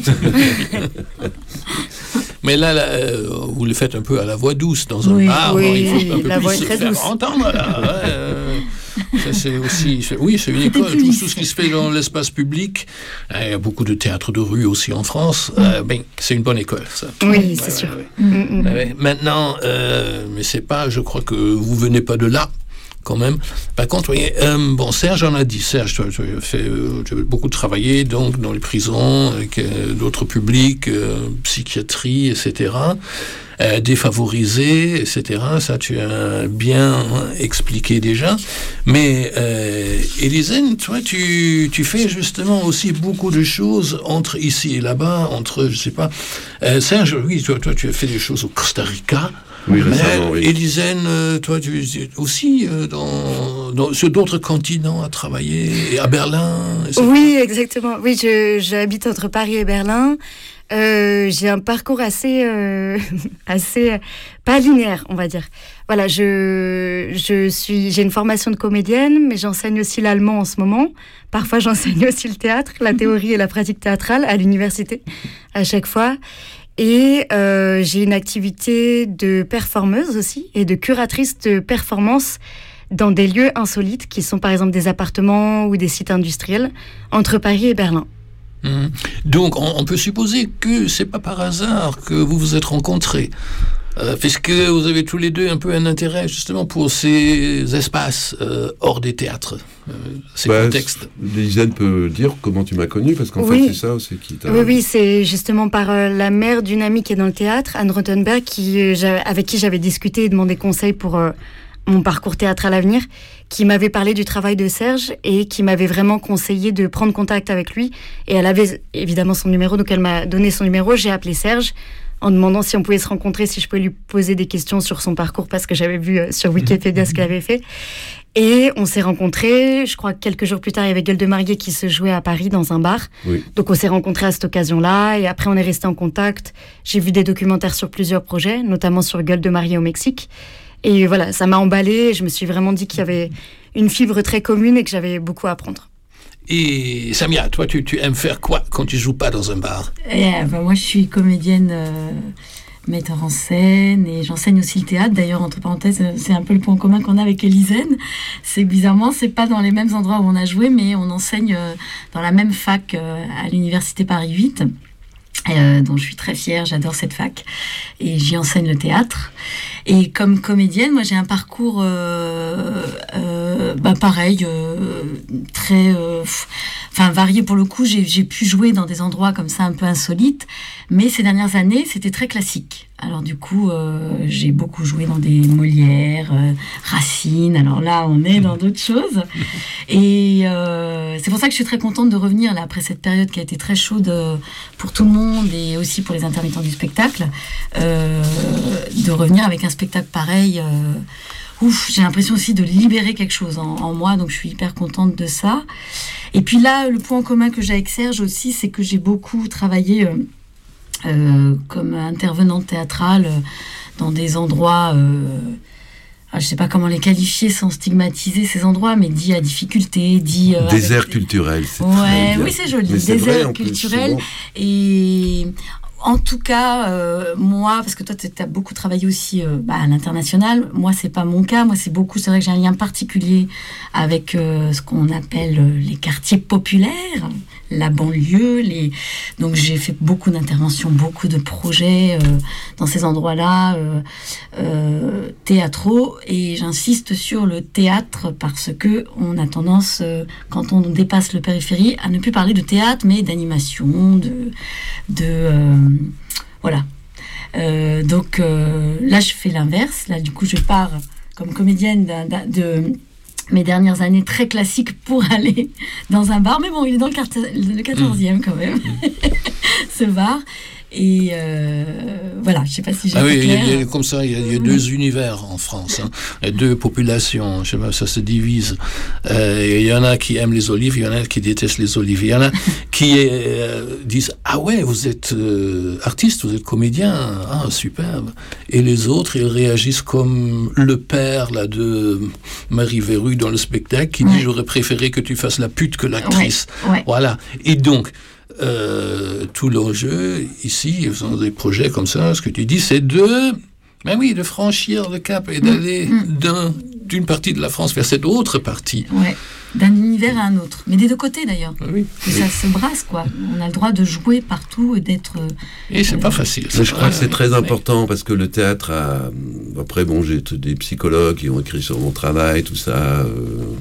Mais là, là euh, vous le faites un peu à la voix douce dans un oui, bar. Oui, il faut un peu la plus voix est se très faire douce. entendre. Là, ouais, euh, ça, c'est aussi, c'est, oui, c'est une C'était école. plus Tout, lisse. tout ce qui se fait dans l'espace public, euh, il y a beaucoup de théâtre de rue aussi en France. Euh, ben, c'est une bonne école, ça. Oui, Ouais, c'est ouais, sûr. ouais. Mm, mm. Ouais, ouais. Maintenant, euh, mais c'est pas, je crois que vous venez pas de là. Quand même. Par contre, oui, euh, bon, Serge en a dit. Serge, tu, tu as fait, euh, tu as beaucoup travaillé donc dans les prisons, avec euh, d'autres publics, euh, psychiatrie, et cetera, euh, défavorisés, et cetera. Ça, tu as bien expliqué déjà. Mais euh, Élisène, toi, tu, tu fais justement aussi beaucoup de choses entre ici et là-bas, entre, je sais pas. Euh, Serge, oui, toi, toi, tu as fait des choses au Costa Rica. Oui, récemment, Mais oui. Élisène, euh, toi, tu es aussi euh, dans, dans, sur d'autres continents à travailler, et à Berlin. et cetera. Oui, exactement. Oui, je, j'habite entre Paris et Berlin. Euh, j'ai un parcours assez, euh, assez euh, pas linéaire, on va dire. Voilà, je, je suis, j'ai une formation de comédienne, mais j'enseigne aussi l'allemand en ce moment. Parfois, j'enseigne aussi le théâtre, la théorie et la pratique théâtrale à l'université, à chaque fois. Et euh, j'ai une activité de performeuse aussi et de curatrice de performance dans des lieux insolites qui sont par exemple des appartements ou des sites industriels entre Paris et Berlin. Mmh. Donc, on, on peut supposer que c'est pas par hasard que vous vous êtes rencontrés. Euh, puisque vous avez tous les deux un peu un intérêt justement pour ces espaces euh, hors des théâtres, euh, ces Bah, contextes. Lisanne peut dire comment tu m'as connu, parce qu'en Oui. fait, c'est ça, c'est qui t'a... Oui, oui, c'est justement par euh, la mère d'une amie qui est dans le théâtre, Anne Rothenberg, qui, euh, j'a- avec qui j'avais discuté et demandé conseil pour euh, mon parcours théâtral à venir, qui m'avait parlé du travail de Serge et qui m'avait vraiment conseillé de prendre contact avec lui. Et elle avait évidemment son numéro, donc elle m'a donné son numéro. J'ai appelé Serge en demandant si on pouvait se rencontrer, si je pouvais lui poser des questions sur son parcours, parce que j'avais vu euh, sur Wikipédia ce qu'il avait fait. Et on s'est rencontrés, je crois que quelques jours plus tard, il y avait Gueule de Mariée qui se jouait à Paris dans un bar. Oui. Donc on s'est rencontrés à cette occasion-là, et après on est resté en contact. J'ai vu des documentaires sur plusieurs projets, notamment sur Gueule de Mariée au Mexique. Et voilà, ça m'a emballée, et je me suis vraiment dit qu'il y avait une fibre très commune et que j'avais beaucoup à apprendre. Et Samia, toi, tu, tu aimes faire quoi quand tu joues pas dans un bar? Et, euh, bah, moi, je suis comédienne, euh, metteur en scène, et j'enseigne aussi le théâtre. D'ailleurs, entre parenthèses, euh, c'est un peu le point commun qu'on a avec Élisène. C'est que, bizarrement, c'est pas dans les mêmes endroits où on a joué, mais on enseigne euh, dans la même fac euh, à l'université Paris huit. Euh, dont je suis très fière, j'adore cette fac et j'y enseigne le théâtre. Et comme comédienne, moi j'ai un parcours euh, euh, bah pareil, euh, très euh, enfin varié pour le coup. J'ai, j'ai pu jouer dans des endroits comme ça un peu insolites, mais ces dernières années c'était très classique. Alors du coup euh, j'ai beaucoup joué dans des Molières, euh, Racine. Alors là on est dans d'autres choses et euh, c'est pour ça que je suis très contente de revenir là après cette période qui a été très chaude euh, pour tout le monde et aussi pour les intermittents du spectacle, euh, de revenir avec un spectacle pareil. Euh, ouf, j'ai l'impression aussi de libérer quelque chose en, en moi, donc je suis hyper contente de ça. Et puis là, le point commun que j'ai avec Serge aussi, c'est que j'ai beaucoup travaillé euh, euh, comme intervenante théâtrale euh, dans des endroits... Euh, je ne sais pas comment les qualifier sans stigmatiser ces endroits, mais dits à difficulté, dits... Euh, Désert avec... culturel, c'est ouais, très bien. Oui, c'est joli, Mais c'est vrai, désert en plus, culturel. souvent. Et en tout cas, euh, moi, parce que toi, tu as beaucoup travaillé aussi euh, bah, à l'international, moi, c'est pas mon cas. Moi, c'est beaucoup, c'est vrai que j'ai un lien particulier avec euh, ce qu'on appelle euh, les quartiers populaires, la banlieue. Les... Donc, j'ai fait beaucoup d'interventions, beaucoup de projets euh, dans ces endroits-là, euh, euh, théâtraux. Et j'insiste sur le théâtre parce que on a tendance, euh, quand on dépasse le périphérie, à ne plus parler de théâtre, mais d'animation, de... de euh, voilà. Euh, donc euh, là, je fais l'inverse. Là, du coup, je pars comme comédienne d'un, d'un, de mes dernières années très classiques pour aller dans un bar. Mais bon, il est dans le, quart- le quatorzième quand même, ce bar. Et euh, voilà, je ne sais pas si j'ai ah été oui, claire. il y a, comme ça, il y a, il y a deux univers en France, hein. Il y a deux populations, je sais pas, ça se divise. Euh, il y en a qui aiment les olives, il y en a qui détestent les olives. Il y en a qui euh, disent « Ah ouais, vous êtes euh, artiste, vous êtes comédien, ah superbe ». Et les autres, ils réagissent comme le père là, de Marie Verru dans le spectacle, qui dit Ouais. « J'aurais préféré que tu fasses la pute que l'actrice Ouais, ouais. ». Voilà. Et donc, Euh, tout l'enjeu ici, dans des projets comme ça, ce que tu dis, c'est de, ben oui, de franchir le cap et d'aller mmh. d'un d'une partie de la France vers cette autre partie. Ouais, d'un univers à un autre. Mais des deux côtés d'ailleurs. Oui. Et ça se brasse, quoi. On a le droit de jouer partout et d'être... Et c'est euh, pas facile. Mais je crois que c'est très important parce que le théâtre a... Après, bon, j'ai des psychologues qui ont écrit sur mon travail, tout ça. Euh,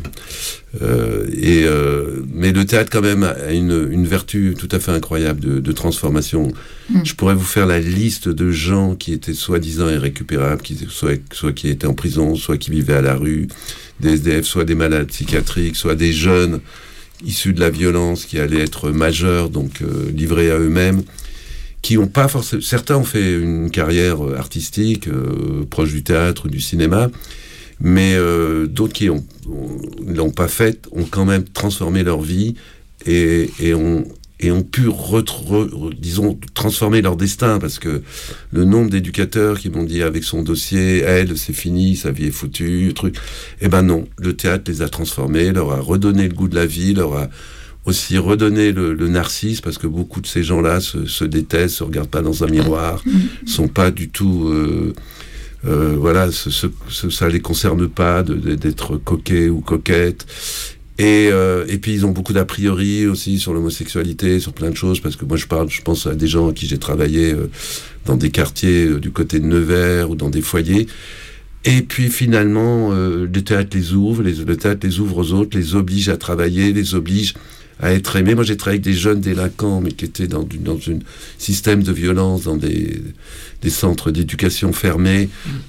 euh, et, euh, mais le théâtre, quand même, a une, une vertu tout à fait incroyable de, de transformation. Mm. Je pourrais vous faire la liste de gens qui étaient soi-disant irrécupérables, qui, soit, soit qui étaient en prison, soit qui vivaient à la rue, des S D F, soit des malades psychiatriques, soit des jeunes issus de la violence qui allaient être majeurs, donc euh, livrés à eux-mêmes, qui n'ont pas forcément... Certains ont fait une carrière artistique, euh, proche du théâtre, du cinéma, mais euh, d'autres qui ne l'ont pas faite ont quand même transformé leur vie et, et ont... et ont pu, retr- re, disons, transformer leur destin, parce que le nombre d'éducateurs qui m'ont dit avec son dossier, elle, c'est fini, sa vie est foutue, truc. Eh ben non, le théâtre les a transformés, leur a redonné le goût de la vie, leur a aussi redonné le, le narcisse, parce que beaucoup de ces gens-là se, se détestent, se regardent pas dans un miroir, sont pas du tout... Euh, euh, voilà, ce, ce, ce, ça les concerne pas de, de, d'être coquet ou coquette. Et, euh, et puis ils ont beaucoup d'a priori aussi sur l'homosexualité, sur plein de choses, parce que moi je parle, je pense à des gens à qui j'ai travaillé euh, dans des quartiers euh, du côté de Nevers ou dans des foyers. Et puis finalement, euh, le théâtre les ouvre, les, le théâtre les ouvre aux autres, les oblige à travailler, les oblige à être aimés. Moi j'ai travaillé avec des jeunes délinquants, mais qui étaient dans, dans un système de violence, dans des, des centres d'éducation fermés.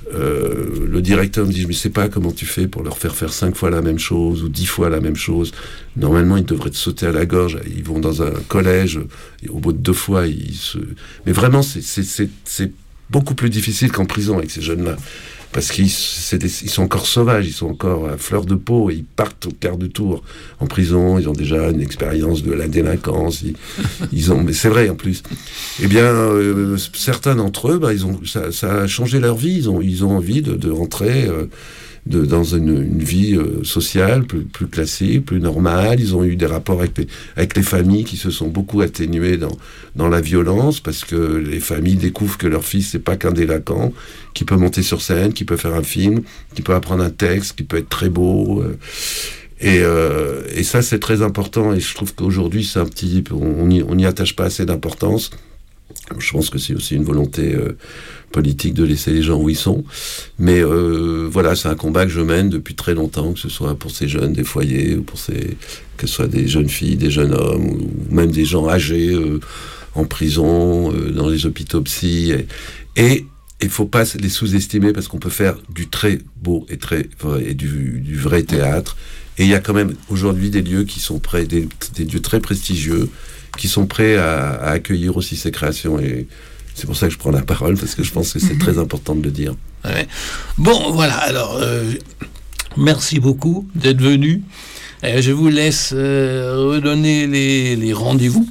Euh, le directeur me dit, je ne sais pas comment tu fais pour leur faire faire cinq fois la même chose ou dix fois la même chose. Normalement, ils devraient te sauter à la gorge. Ils vont dans un collège, et au bout de deux fois, ils se... Mais vraiment, c'est, c'est, c'est, c'est beaucoup plus difficile qu'en prison avec ces jeunes-là. Parce qu'ils c'est des, ils sont encore sauvages, ils sont encore à fleur de peau, et ils partent au quart de tour en prison, ils ont déjà une expérience de la délinquance, ils, ils ont, mais c'est vrai en plus. Eh bien, euh, certains d'entre eux, bah, ils ont, ça, ça a changé leur vie, ils ont, ils ont envie de, de rentrer euh, de, dans une, une vie euh, sociale plus, plus classique, plus normale. Ils ont eu des rapports avec les, avec les familles qui se sont beaucoup atténuées dans, dans la violence, parce que les familles découvrent que leur fils, c'est pas qu'un délinquant, qui peut monter sur scène, qui peut faire un film, qui peut apprendre un texte, qui peut être très beau. Euh, et, euh, et ça, c'est très important. Et je trouve qu'aujourd'hui, c'est un petit... On n'y on n'y attache pas assez d'importance. Je pense que c'est aussi une volonté euh, politique de laisser les gens où ils sont. Mais euh, voilà, c'est un combat que je mène depuis très longtemps, que ce soit pour ces jeunes des foyers, ou pour ces, que ce soit des jeunes filles, des jeunes hommes, ou même des gens âgés euh, en prison, euh, dans les hôpitaux psy. Et il ne faut pas les sous-estimer, parce qu'on peut faire du très beau et, très, et du, du vrai théâtre. Et il y a quand même aujourd'hui des lieux qui sont prêts, des, des lieux très prestigieux, qui sont prêts à, à accueillir aussi ces créations. Et c'est pour ça que je prends la parole, parce que je pense que c'est très important de le dire. Ouais. Bon, voilà, alors, euh, merci beaucoup d'être venu. Euh, je vous laisse euh, redonner les, les rendez-vous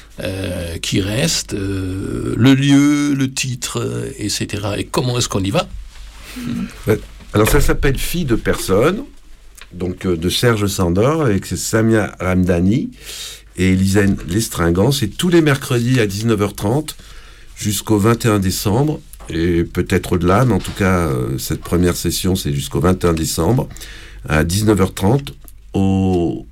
euh, qui restent, euh, le lieu, le titre, euh, et cetera. Et comment est-ce qu'on y va ? Ouais. Alors ça s'appelle Fille de personne, donc euh, de Serge Sandor, avec Samia Ramdani et Elisène Lestringant. C'est tous les mercredis à dix-neuf heures trente jusqu'au vingt et un décembre, et peut-être au-delà, mais en tout cas, euh, cette première session, c'est jusqu'au vingt et un décembre, à dix-neuf heures trente, au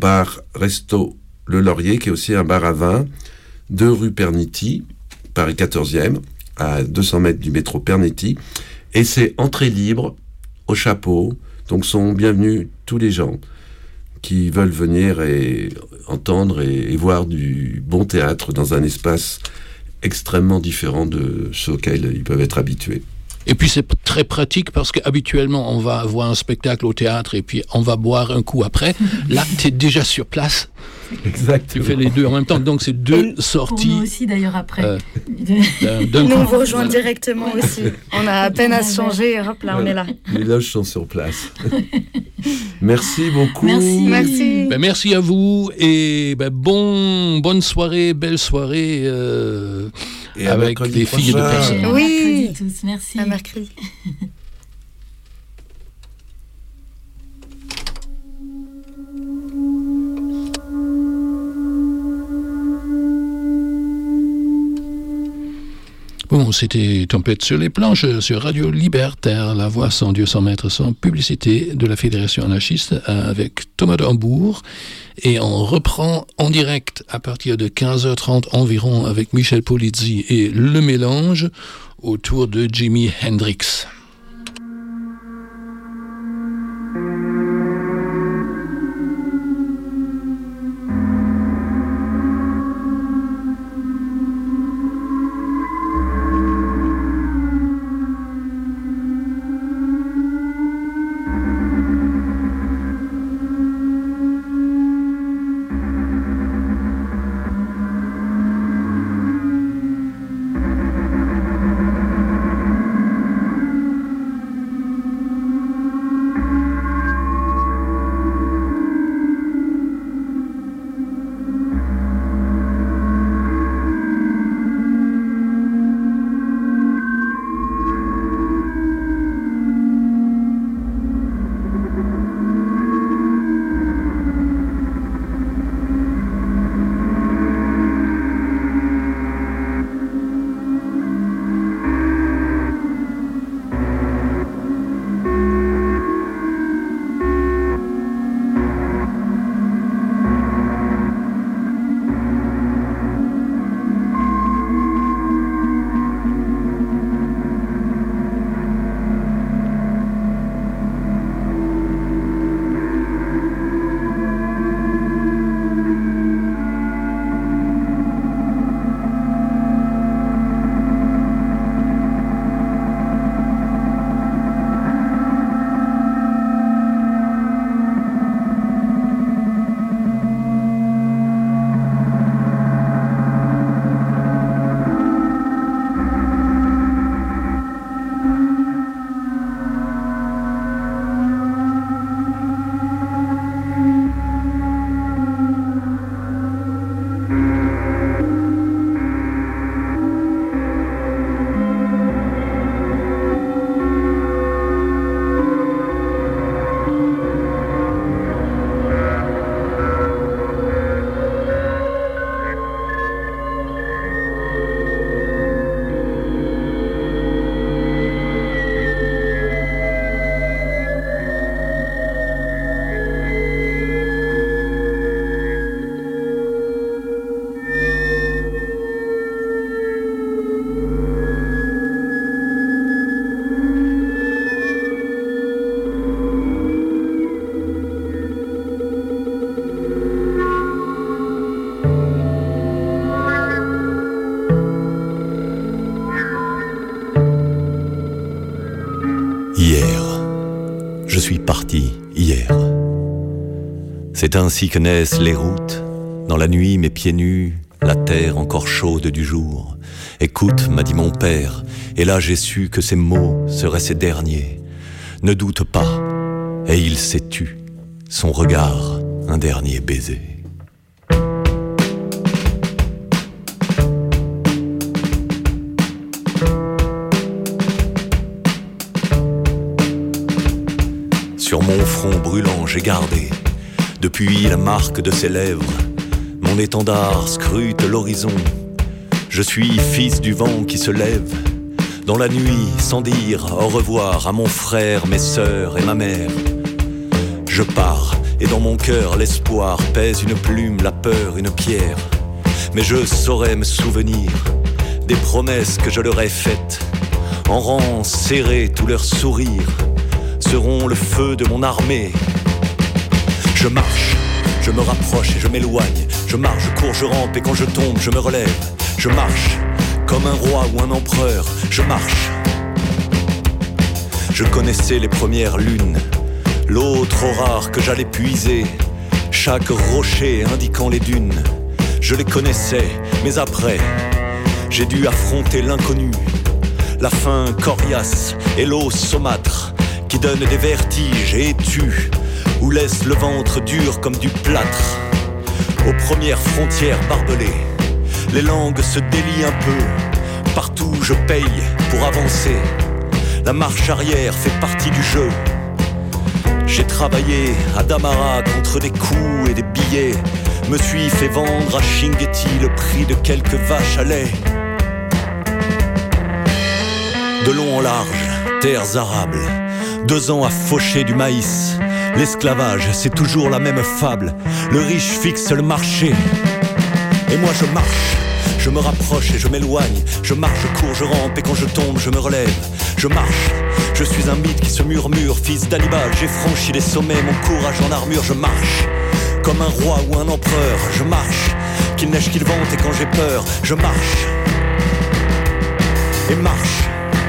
bar-resto Le Laurier, qui est aussi un bar à vin, deux rue Perniti, Paris quatorzième, à deux cents mètres du métro Perniti, et c'est entrée libre, au chapeau, donc sont bienvenus tous les gens qui veulent venir et entendre et, et voir du bon théâtre dans un espace extrêmement différent de ceux auxquels ils peuvent être habitués. Et puis c'est très pratique, parce qu'habituellement on va voir un spectacle au théâtre et puis on va boire un coup après. Là, tu es déjà sur place. Exactement. Tu fais les deux en même temps, donc c'est deux et sorties. Pour nous aussi d'ailleurs après. Euh, d'un, d'un Nous, on coup. vous rejoint Voilà. directement aussi. On a à peine à se changer, hop là, on est là. Les loges sont sur place. Merci beaucoup. Merci. Merci. Ben, merci à vous, et ben, bon, bonne soirée, belle soirée euh, Et à avec mercredi les filles de prochain. personne. À Oui. mercredi tous, merci. À mercredi. Bon, c'était Tempête sur les planches sur Radio Libertaire, la voix sans Dieu, sans maître, sans publicité de la Fédération anarchiste avec Thomas de Hambourg. Et on reprend en direct à partir de quinze heures trente environ avec Michel Polizzi et Le Mélange autour de Jimi Hendrix. C'est ainsi que naissent les routes, dans la nuit mes pieds nus, la terre encore chaude du jour. Écoute, m'a dit mon père, et là j'ai su que ces mots seraient ces derniers. Ne doute pas, et il s'est tu, son regard, un dernier baiser. Sur mon front brûlant j'ai gardé, depuis la marque de ses lèvres, mon étendard scrute l'horizon. Je suis fils du vent qui se lève, dans la nuit, sans dire au revoir à mon frère, mes sœurs et ma mère. Je pars, et dans mon cœur l'espoir pèse une plume, la peur une pierre. Mais je saurais me souvenir des promesses que je leur ai faites, en rang serré tous leurs sourires seront le feu de mon armée. Je marche, je me rapproche et je m'éloigne. Je marche, je cours, je rampe et quand je tombe, je me relève. Je marche, comme un roi ou un empereur, je marche. Je connaissais les premières lunes, l'eau trop rare que j'allais puiser, chaque rocher indiquant les dunes. Je les connaissais, mais après, j'ai dû affronter l'inconnu, la faim coriace et l'eau saumâtre qui donne des vertiges et tue, ou laisse le ventre dur comme du plâtre. Aux premières frontières barbelées, les langues se délient un peu. Partout je paye pour avancer. La marche arrière fait partie du jeu. J'ai travaillé à Damara contre des coups et des billets. Me suis fait vendre à Chinguetti le prix de quelques vaches à lait. De long en large, terres arables, deux ans à faucher du maïs. L'esclavage, c'est toujours la même fable. Le riche fixe le marché. Et moi je marche, je me rapproche et je m'éloigne. Je marche, je cours, je rampe et quand je tombe, je me relève. Je marche, je suis un mythe qui se murmure. Fils d'Hannibal, j'ai franchi les sommets, mon courage en armure. Je marche, comme un roi ou un empereur. Je marche, qu'il neige, qu'il vente et quand j'ai peur. Je marche, et marche.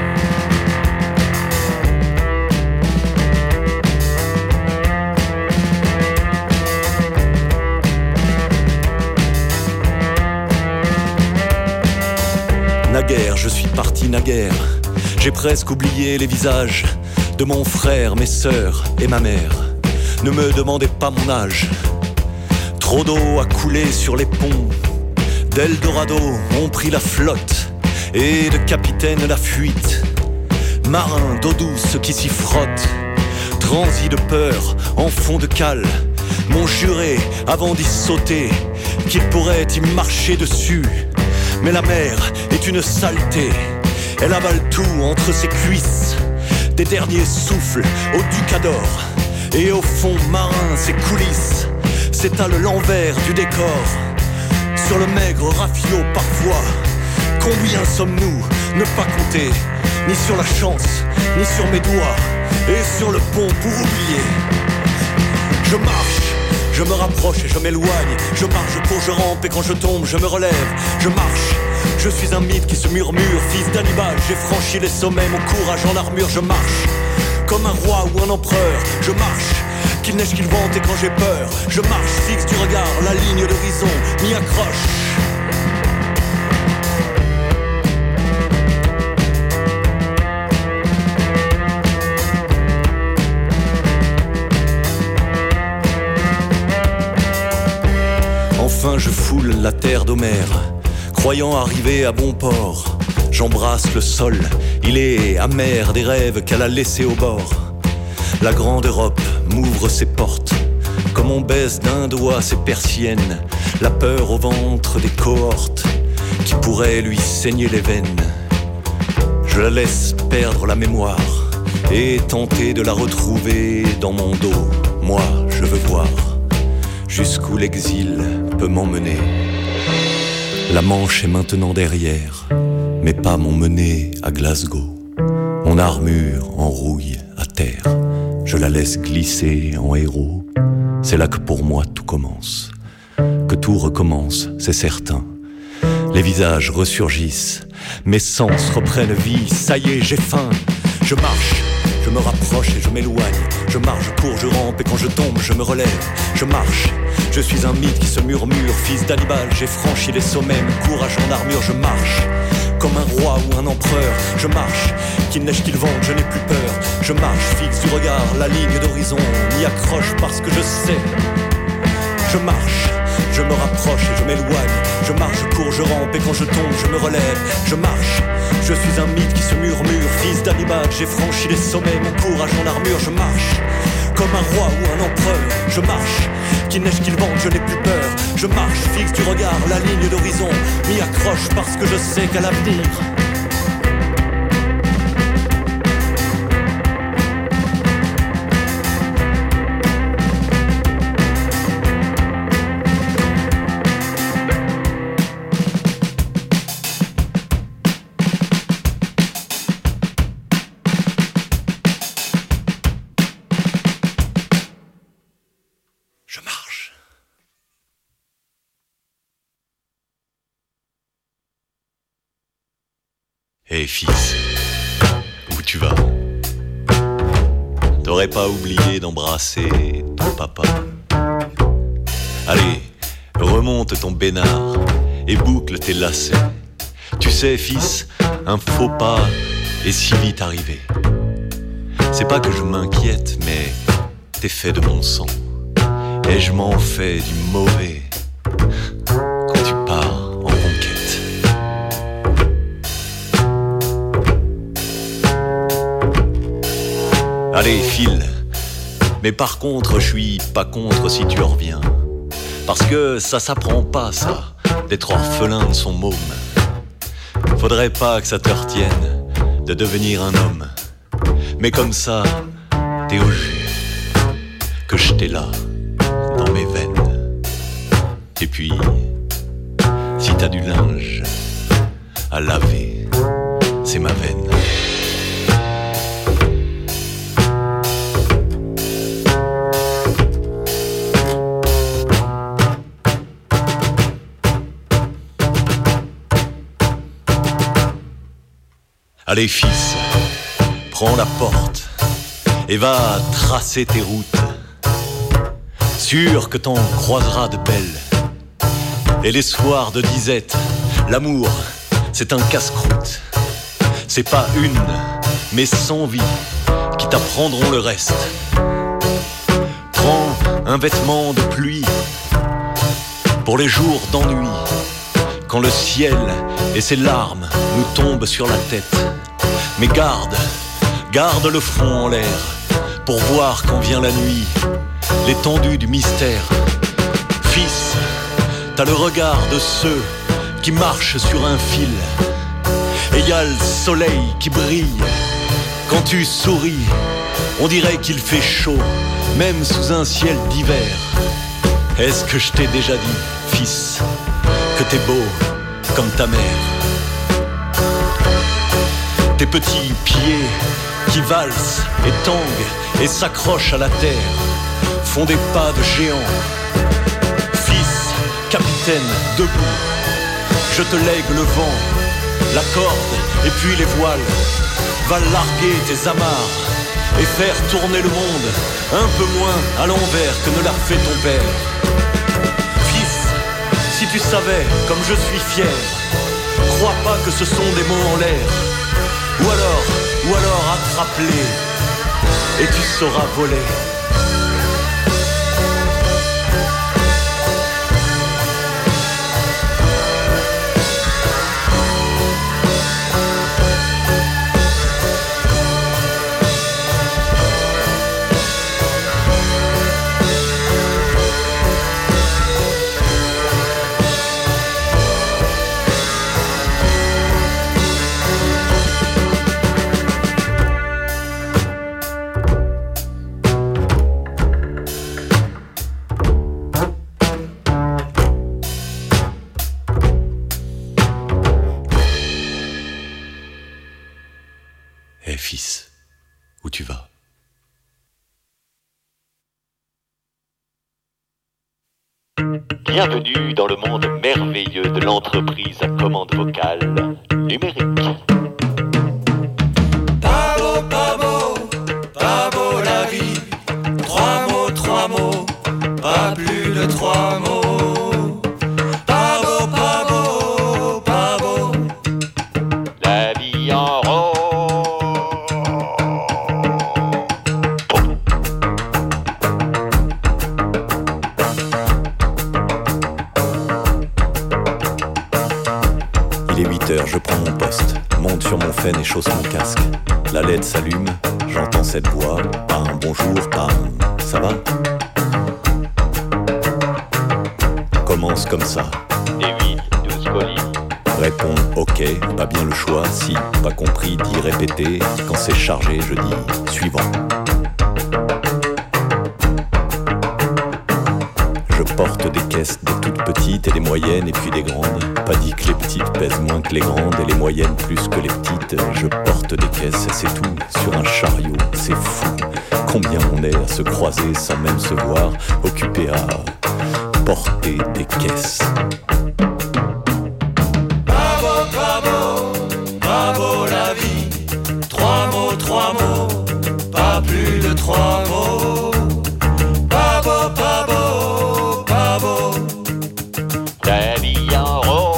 Naguère, je suis parti naguère. J'ai presque oublié les visages de mon frère, mes sœurs et ma mère. Ne me demandez pas mon âge. Trop d'eau a coulé sur les ponts d'Eldorado, ont pris la flotte et de capitaine la fuite. Marins d'eau douce qui s'y frottent, transis de peur en fond de cale, m'ont juré avant d'y sauter qu'ils pourraient y marcher dessus. Mais la mer est une saleté, elle avale tout entre ses cuisses. Des derniers souffles au Ducador, et au fond marin ses coulisses s'étale l'envers du décor. Sur le maigre rafio parfois, combien sommes-nous ne pas compter, ni sur la chance, ni sur mes doigts, et sur le pont pour oublier. Je marche, je me rapproche et je m'éloigne. Je marche, je cours, je rampe et quand je tombe, je me relève. Je marche, je suis un mythe qui se murmure. Fils d'Hannibal, j'ai franchi les sommets, mon courage en armure. Je marche, comme un roi ou un empereur. Je marche, qu'il neige, qu'il vente et quand j'ai peur. Je marche, fixe du regard, la ligne d'horizon, m'y accroche. Enfin je foule la terre d'Homère, croyant arriver à bon port. J'embrasse le sol, il est amer des rêves qu'elle a laissés au bord. La grande Europe m'ouvre ses portes, comme on baisse d'un doigt ses persiennes. La peur au ventre des cohortes, qui pourrait lui saigner les veines. Je la laisse perdre la mémoire, et tenter de la retrouver dans mon dos. Moi, je veux voir jusqu'où l'exil peut m'emmener. La Manche est maintenant derrière, mais pas mon mener à Glasgow. Mon armure en rouille à terre, je la laisse glisser en héros. C'est là que pour moi tout commence, que tout recommence, c'est certain. Les visages ressurgissent, mes sens reprennent vie. Ça y est, j'ai faim, je marche, je me rapproche et je m'éloigne. Je marche, je cours, je rampe et quand je tombe, je me relève. Je marche, je suis un mythe qui se murmure. Fils d'Hannibal, j'ai franchi les sommets, mon courage en armure. Je marche, comme un roi ou un empereur. Je marche, qu'il neige, qu'il vente, je n'ai plus peur. Je marche, fixe du regard, la ligne d'horizon, m'y accroche parce que je sais. Je marche, je me rapproche et je m'éloigne. Je marche, je cours, je rampe et quand je tombe, je me relève. Je marche, je suis un mythe qui se murmure. Fils d'Hannibal, j'ai franchi les sommets, mon courage en armure. Je marche, comme un roi ou un empereur. Je marche, qu'il neige, qu'il vente, je n'ai plus peur. Je marche, fixe du regard, la ligne d'horizon, m'y accroche parce que je sais qu'à l'avenir hé hey, fils, où tu vas? T'aurais pas oublié d'embrasser ton papa? Allez, remonte ton bénard et boucle tes lacets. Tu sais, fils, un faux pas est si vite arrivé. C'est pas que je m'inquiète, mais t'es fait de mon sang. Et je m'en fais du mauvais quand tu pars en conquête. Allez, file. Mais par contre, je suis pas contre si tu reviens. Parce que ça s'apprend pas, ça, d'être orphelin de son môme. Faudrait pas que ça te retienne, de devenir un homme. Mais comme ça, t'es au jus, que je t'ai là, dans mes veines. Et puis, si t'as du linge à laver, c'est ma veine. Allez fils, prends la porte et va tracer tes routes. Sûr que t'en croiseras de belles. Et les soirs de disette, l'amour, c'est un casse-croûte. C'est pas une, mais cent vies qui t'apprendront le reste. Prends un vêtement de pluie pour les jours d'ennui, quand le ciel et ses larmes nous tombent sur la tête. Mais garde, garde le front en l'air, pour voir quand vient la nuit, l'étendue du mystère. Fils, t'as le regard de ceux qui marchent sur un fil, et y a le soleil qui brille. Quand tu souris, on dirait qu'il fait chaud, même sous un ciel d'hiver. Est-ce que je t'ai déjà dit, fils, que t'es beau comme ta mère? Tes petits pieds qui valsent et tanguent et s'accrochent à la terre font des pas de géant. Fils, capitaine, debout, je te lègue le vent, la corde et puis les voiles. Va larguer tes amarres et faire tourner le monde un peu moins à l'envers que ne l'a fait ton père. Fils, si tu savais comme je suis fier, crois pas que ce sont des mots en l'air. Ou alors, ou alors attrape-les et tu sauras voler. Fils, où tu vas? Bienvenue dans le monde merveilleux de l'entreprise à commande vocale numérique. Pas beau, pas beau, pas beau la vie. Trois mots, trois mots, pas plus de trois mots. Pas beau, pas beau, pas beau. La vie en rose. Il est huit heures, je prends mon poste, monte sur mon phène et chausse mon casque. La L E D s'allume, j'entends cette voix, pas un bonjour, pas un ça va. Commence comme ça. Des huit, douze colis. Réponds ok, pas bien le choix, si, pas compris, dis répéter. Quand c'est chargé, je dis suivant. Je porte des caisses, des toutes petites et des moyennes et puis des grandes. Pas dit que les petites pèsent moins que les grandes et les moyennes plus que les petites. Je porte des caisses et c'est tout, sur un chariot, c'est fou. Combien on est à se croiser sans même se voir, occupé à porter des caisses. Pas beau, pas beau, pas beau la vie. Trois mots, trois mots, pas plus de trois mots. Pas beau, pas beau, pas beau. La vie en rose.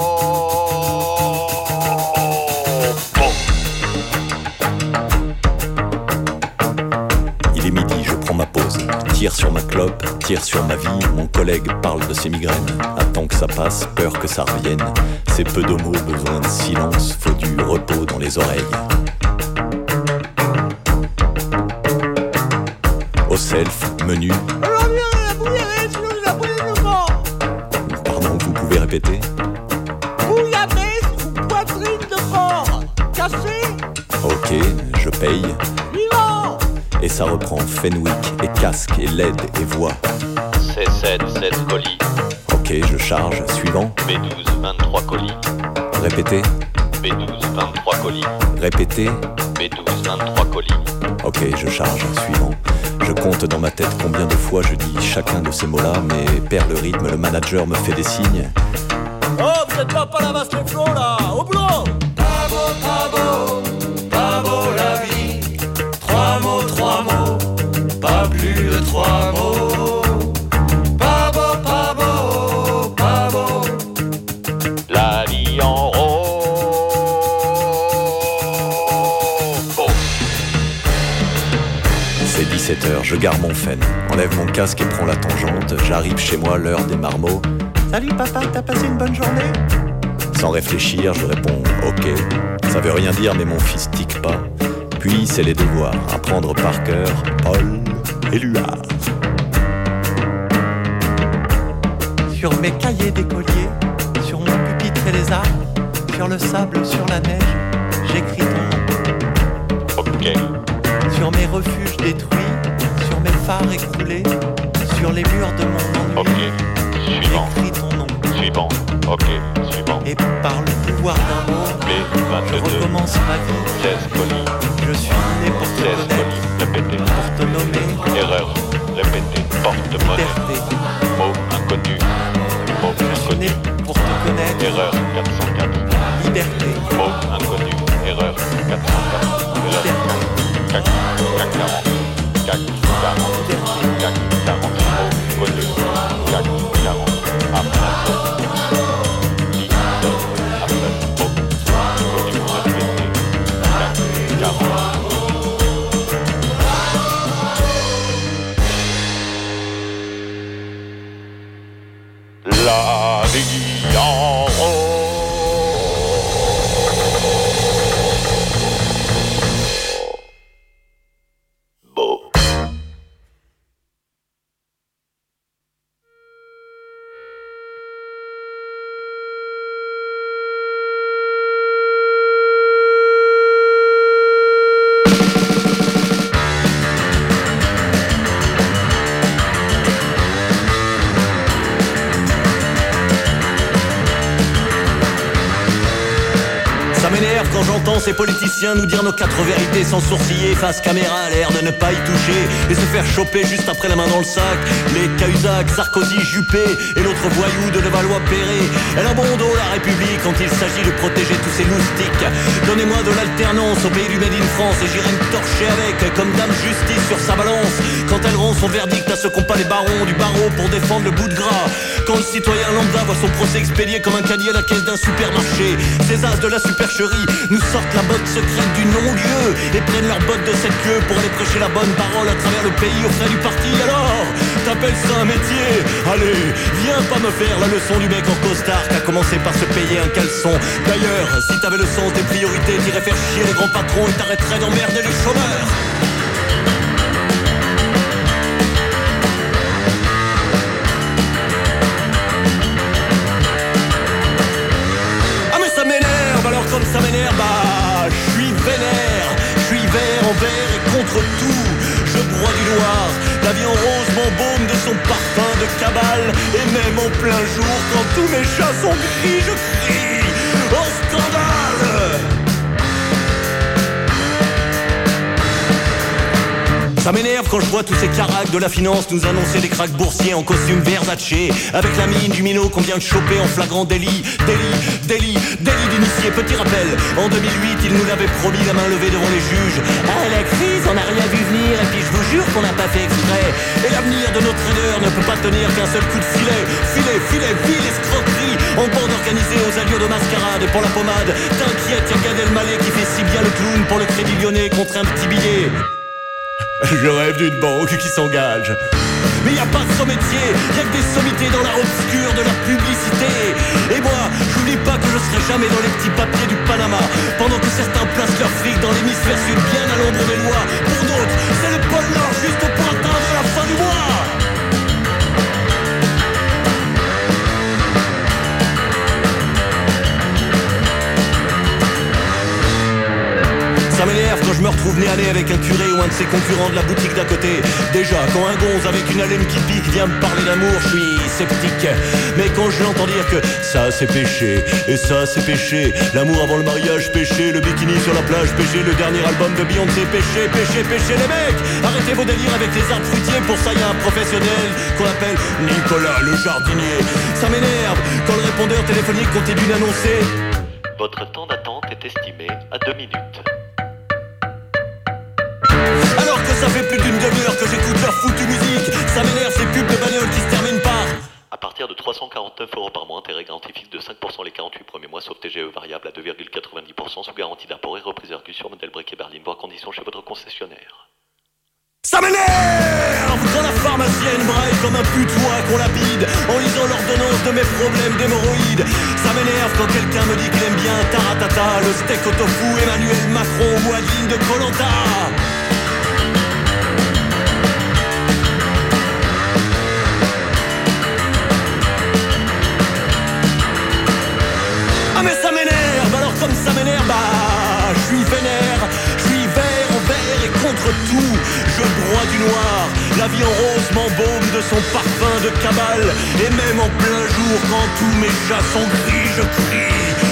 Il est midi, je prends ma pause. Tire sur ma clope, tire sur ma vie. Mon collègue parle de ses migraines. Attends que ça passe, peur que ça revienne. C'est peu de mots, besoin de silence. Faut du repos dans les oreilles. Au self, menu. Pardon, vous pouvez répéter? Bouillabaisse ou poitrine de porc cassée Ok, je paye. Et ça reprend Fenwick et casque et L E D et voix. C sept, sept colis. Ok, je charge. Suivant. B douze, vingt-trois colis. Répétez. B douze, vingt-trois colis. Répétez. B douze, vingt-trois colis. Ok, je charge. Suivant. Je compte dans ma tête combien de fois je dis chacun de ces mots-là, mais perd le rythme, le manager me fait des signes. Oh, vous êtes pas pas la vache les flots là, au boulot. Pas beau, pas beau, pas beau la vie. Trois mots, trois mots, pas plus de trois mots. Pas beau, pas beau, pas beau. La vie en rose. C'est dix-sept heures, je gare mon fen, enlève mon casque et prends la tangente. J'arrive chez moi, l'heure des marmots. Salut papa, t'as passé une bonne journée? Sans réfléchir, je réponds ok. Ça veut rien dire mais mon fils tique pas. Puis c'est les devoirs, apprendre par cœur Paul Éluard. Sur mes cahiers d'écolier, sur mon pupitre et les arbres, sur le sable, sur la neige, j'écris ton nom. Ok. Sur mes refuges détruits, sur mes phares écroulés, sur les murs de mon ennui, Ok. Suivant. j'écris ton nom. Suivant. Ok. Suivant. Et par le pouvoir d'un mot, B je vingt-deux. recommence ma vie. seize colis. Je suis né pour te seize connaître, colis. Répétez. pour te nommer, Erreur. Répétez. Porte-monnaie. liberté. Mot inconnu. Mot Je suis né inconnu. pour te connaître, Erreur quatre cent quatre. liberté. Mot inconnu. Erreur quatre cent quatre. Erreur C A C quarante. C A C quarante. C A C quarante. Mot connu. C A C quarante. Après. dix heures. Après. Mot connu. Répétez. C A C quarante. La vie en rose. Beau. Ça m'énerve quand j'entends ces politiciens nous dire nos quatre vérités sans sourciller, face caméra, l'air de ne pas y toucher et se faire choper juste après la main dans le sac. Les Cahuzac, Sarkozy, Juppé et l'autre voyou de Levallois-Perret. Elle a bon dos la République quand il s'agit de protéger tous ces loustiques. Donnez-moi de l'alternance au pays du Made in France et j'irai me torcher avec comme dame justice sur sa balance quand elle rend son verdict à ceux qui n'ont pas les barons du barreau pour défendre le bout de gras. Quand le citoyen lambda voit son procès expédié comme un caddie à la caisse d'un supermarché, ces as de la supercherie nous sortent la botte secrète du non-lieu et prennent leurs bottes de cette queue pour aller prêcher la bonne parole à travers le pays aux frais du parti. Alors, t'appelles ça un métier? Allez, viens pas me faire la leçon du mec en costard qui a commencé par se payer un caleçon. D'ailleurs, si t'avais le sens des priorités, t'irais faire chier les grands patrons et t'arrêterais d'emmerder les chômeurs. Alors comme ça m'énerve, bah je suis vénère, je suis vert envers et contre tout. Je broie du noir, la vie en rose m'embaume de son parfum de cabale. Et même en plein jour, quand tous mes chats sont gris, je crie au scandale. Ça m'énerve quand je vois tous ces caracs de la finance nous annoncer des cracks boursiers en costume Versace, avec la mine du minot qu'on vient de choper en flagrant délit. Délit, délit, délit d'initié. Petit rappel, en deux mille huit, ils nous l'avaient promis la main levée devant les juges. Ah, la crise, on n'a rien vu venir et puis je vous jure qu'on n'a pas fait exprès. Et l'avenir de nos traders ne peut pas tenir qu'un seul coup de filet. Filet, filet, ville, escroquerie, en bande organisée aux allures de mascarade. Et pour la pommade, t'inquiète, y'a Gad Elmaleh qui fait si bien le clown pour le crédit lyonnais contre un petit billet. Je rêve d'une banque qui s'engage. Mais y a pas de sommetier, y a que des sommités dans l'art obscur de la publicité. Et moi, j'oublie pas que je serai jamais dans les petits papiers du Panama, pendant que certains placent leur fric dans l'hémisphère sud bien à l'ombre des lois. Pour d'autres, c'est le pôle Nord juste pour atteindre la fin du mois. Ça m'énerve nez à nez avec un curé ou un de ses concurrents de la boutique d'à côté. Déjà, quand un gonze avec une haleine qui pique vient me parler d'amour, je suis sceptique. Mais quand je l'entends dire que ça c'est péché, et ça c'est péché, l'amour avant le mariage péché, le bikini sur la plage péché, le dernier album de Beyoncé péché, péché, péché, les mecs, arrêtez vos délires avec les arbres fruitiers, pour ça y a un professionnel qu'on appelle Nicolas le jardinier. Ça m'énerve quand le répondeur téléphonique continue d'annoncer: votre temps d'attente est estimé à deux minutes. Alors que ça fait plus d'une demi-heure que j'écoute leur foutue musique, ça m'énerve ces pubs de bagnole qui se terminent par: à partir de trois cent quarante-neuf euros par mois, intérêt garantie fixe de cinq pour cent les quarante-huit premiers mois, sauf T G E variable à deux virgule quatre-vingt-dix pour cent sous garantie d'impôt et reprise argue sur modèle brique et berline, voire conditions chez votre concessionnaire. Ça m'énerve quand la pharmacienne braille comme un putois qu'on lapide en lisant l'ordonnance de mes problèmes d'hémorroïdes. Ça m'énerve quand quelqu'un me dit qu'il aime bien taratata, le steak au tofu, Emmanuel Macron ou Adeline de Koh-Lanta. Ah mais ça m'énerve, alors comme ça m'énerve, bah je suis vénère, je suis vert envers et contre tout, je broie du noir, la vie en rose m'embaume de son parfum de cabale, et même en plein jour quand tous mes chats sont gris, je crie.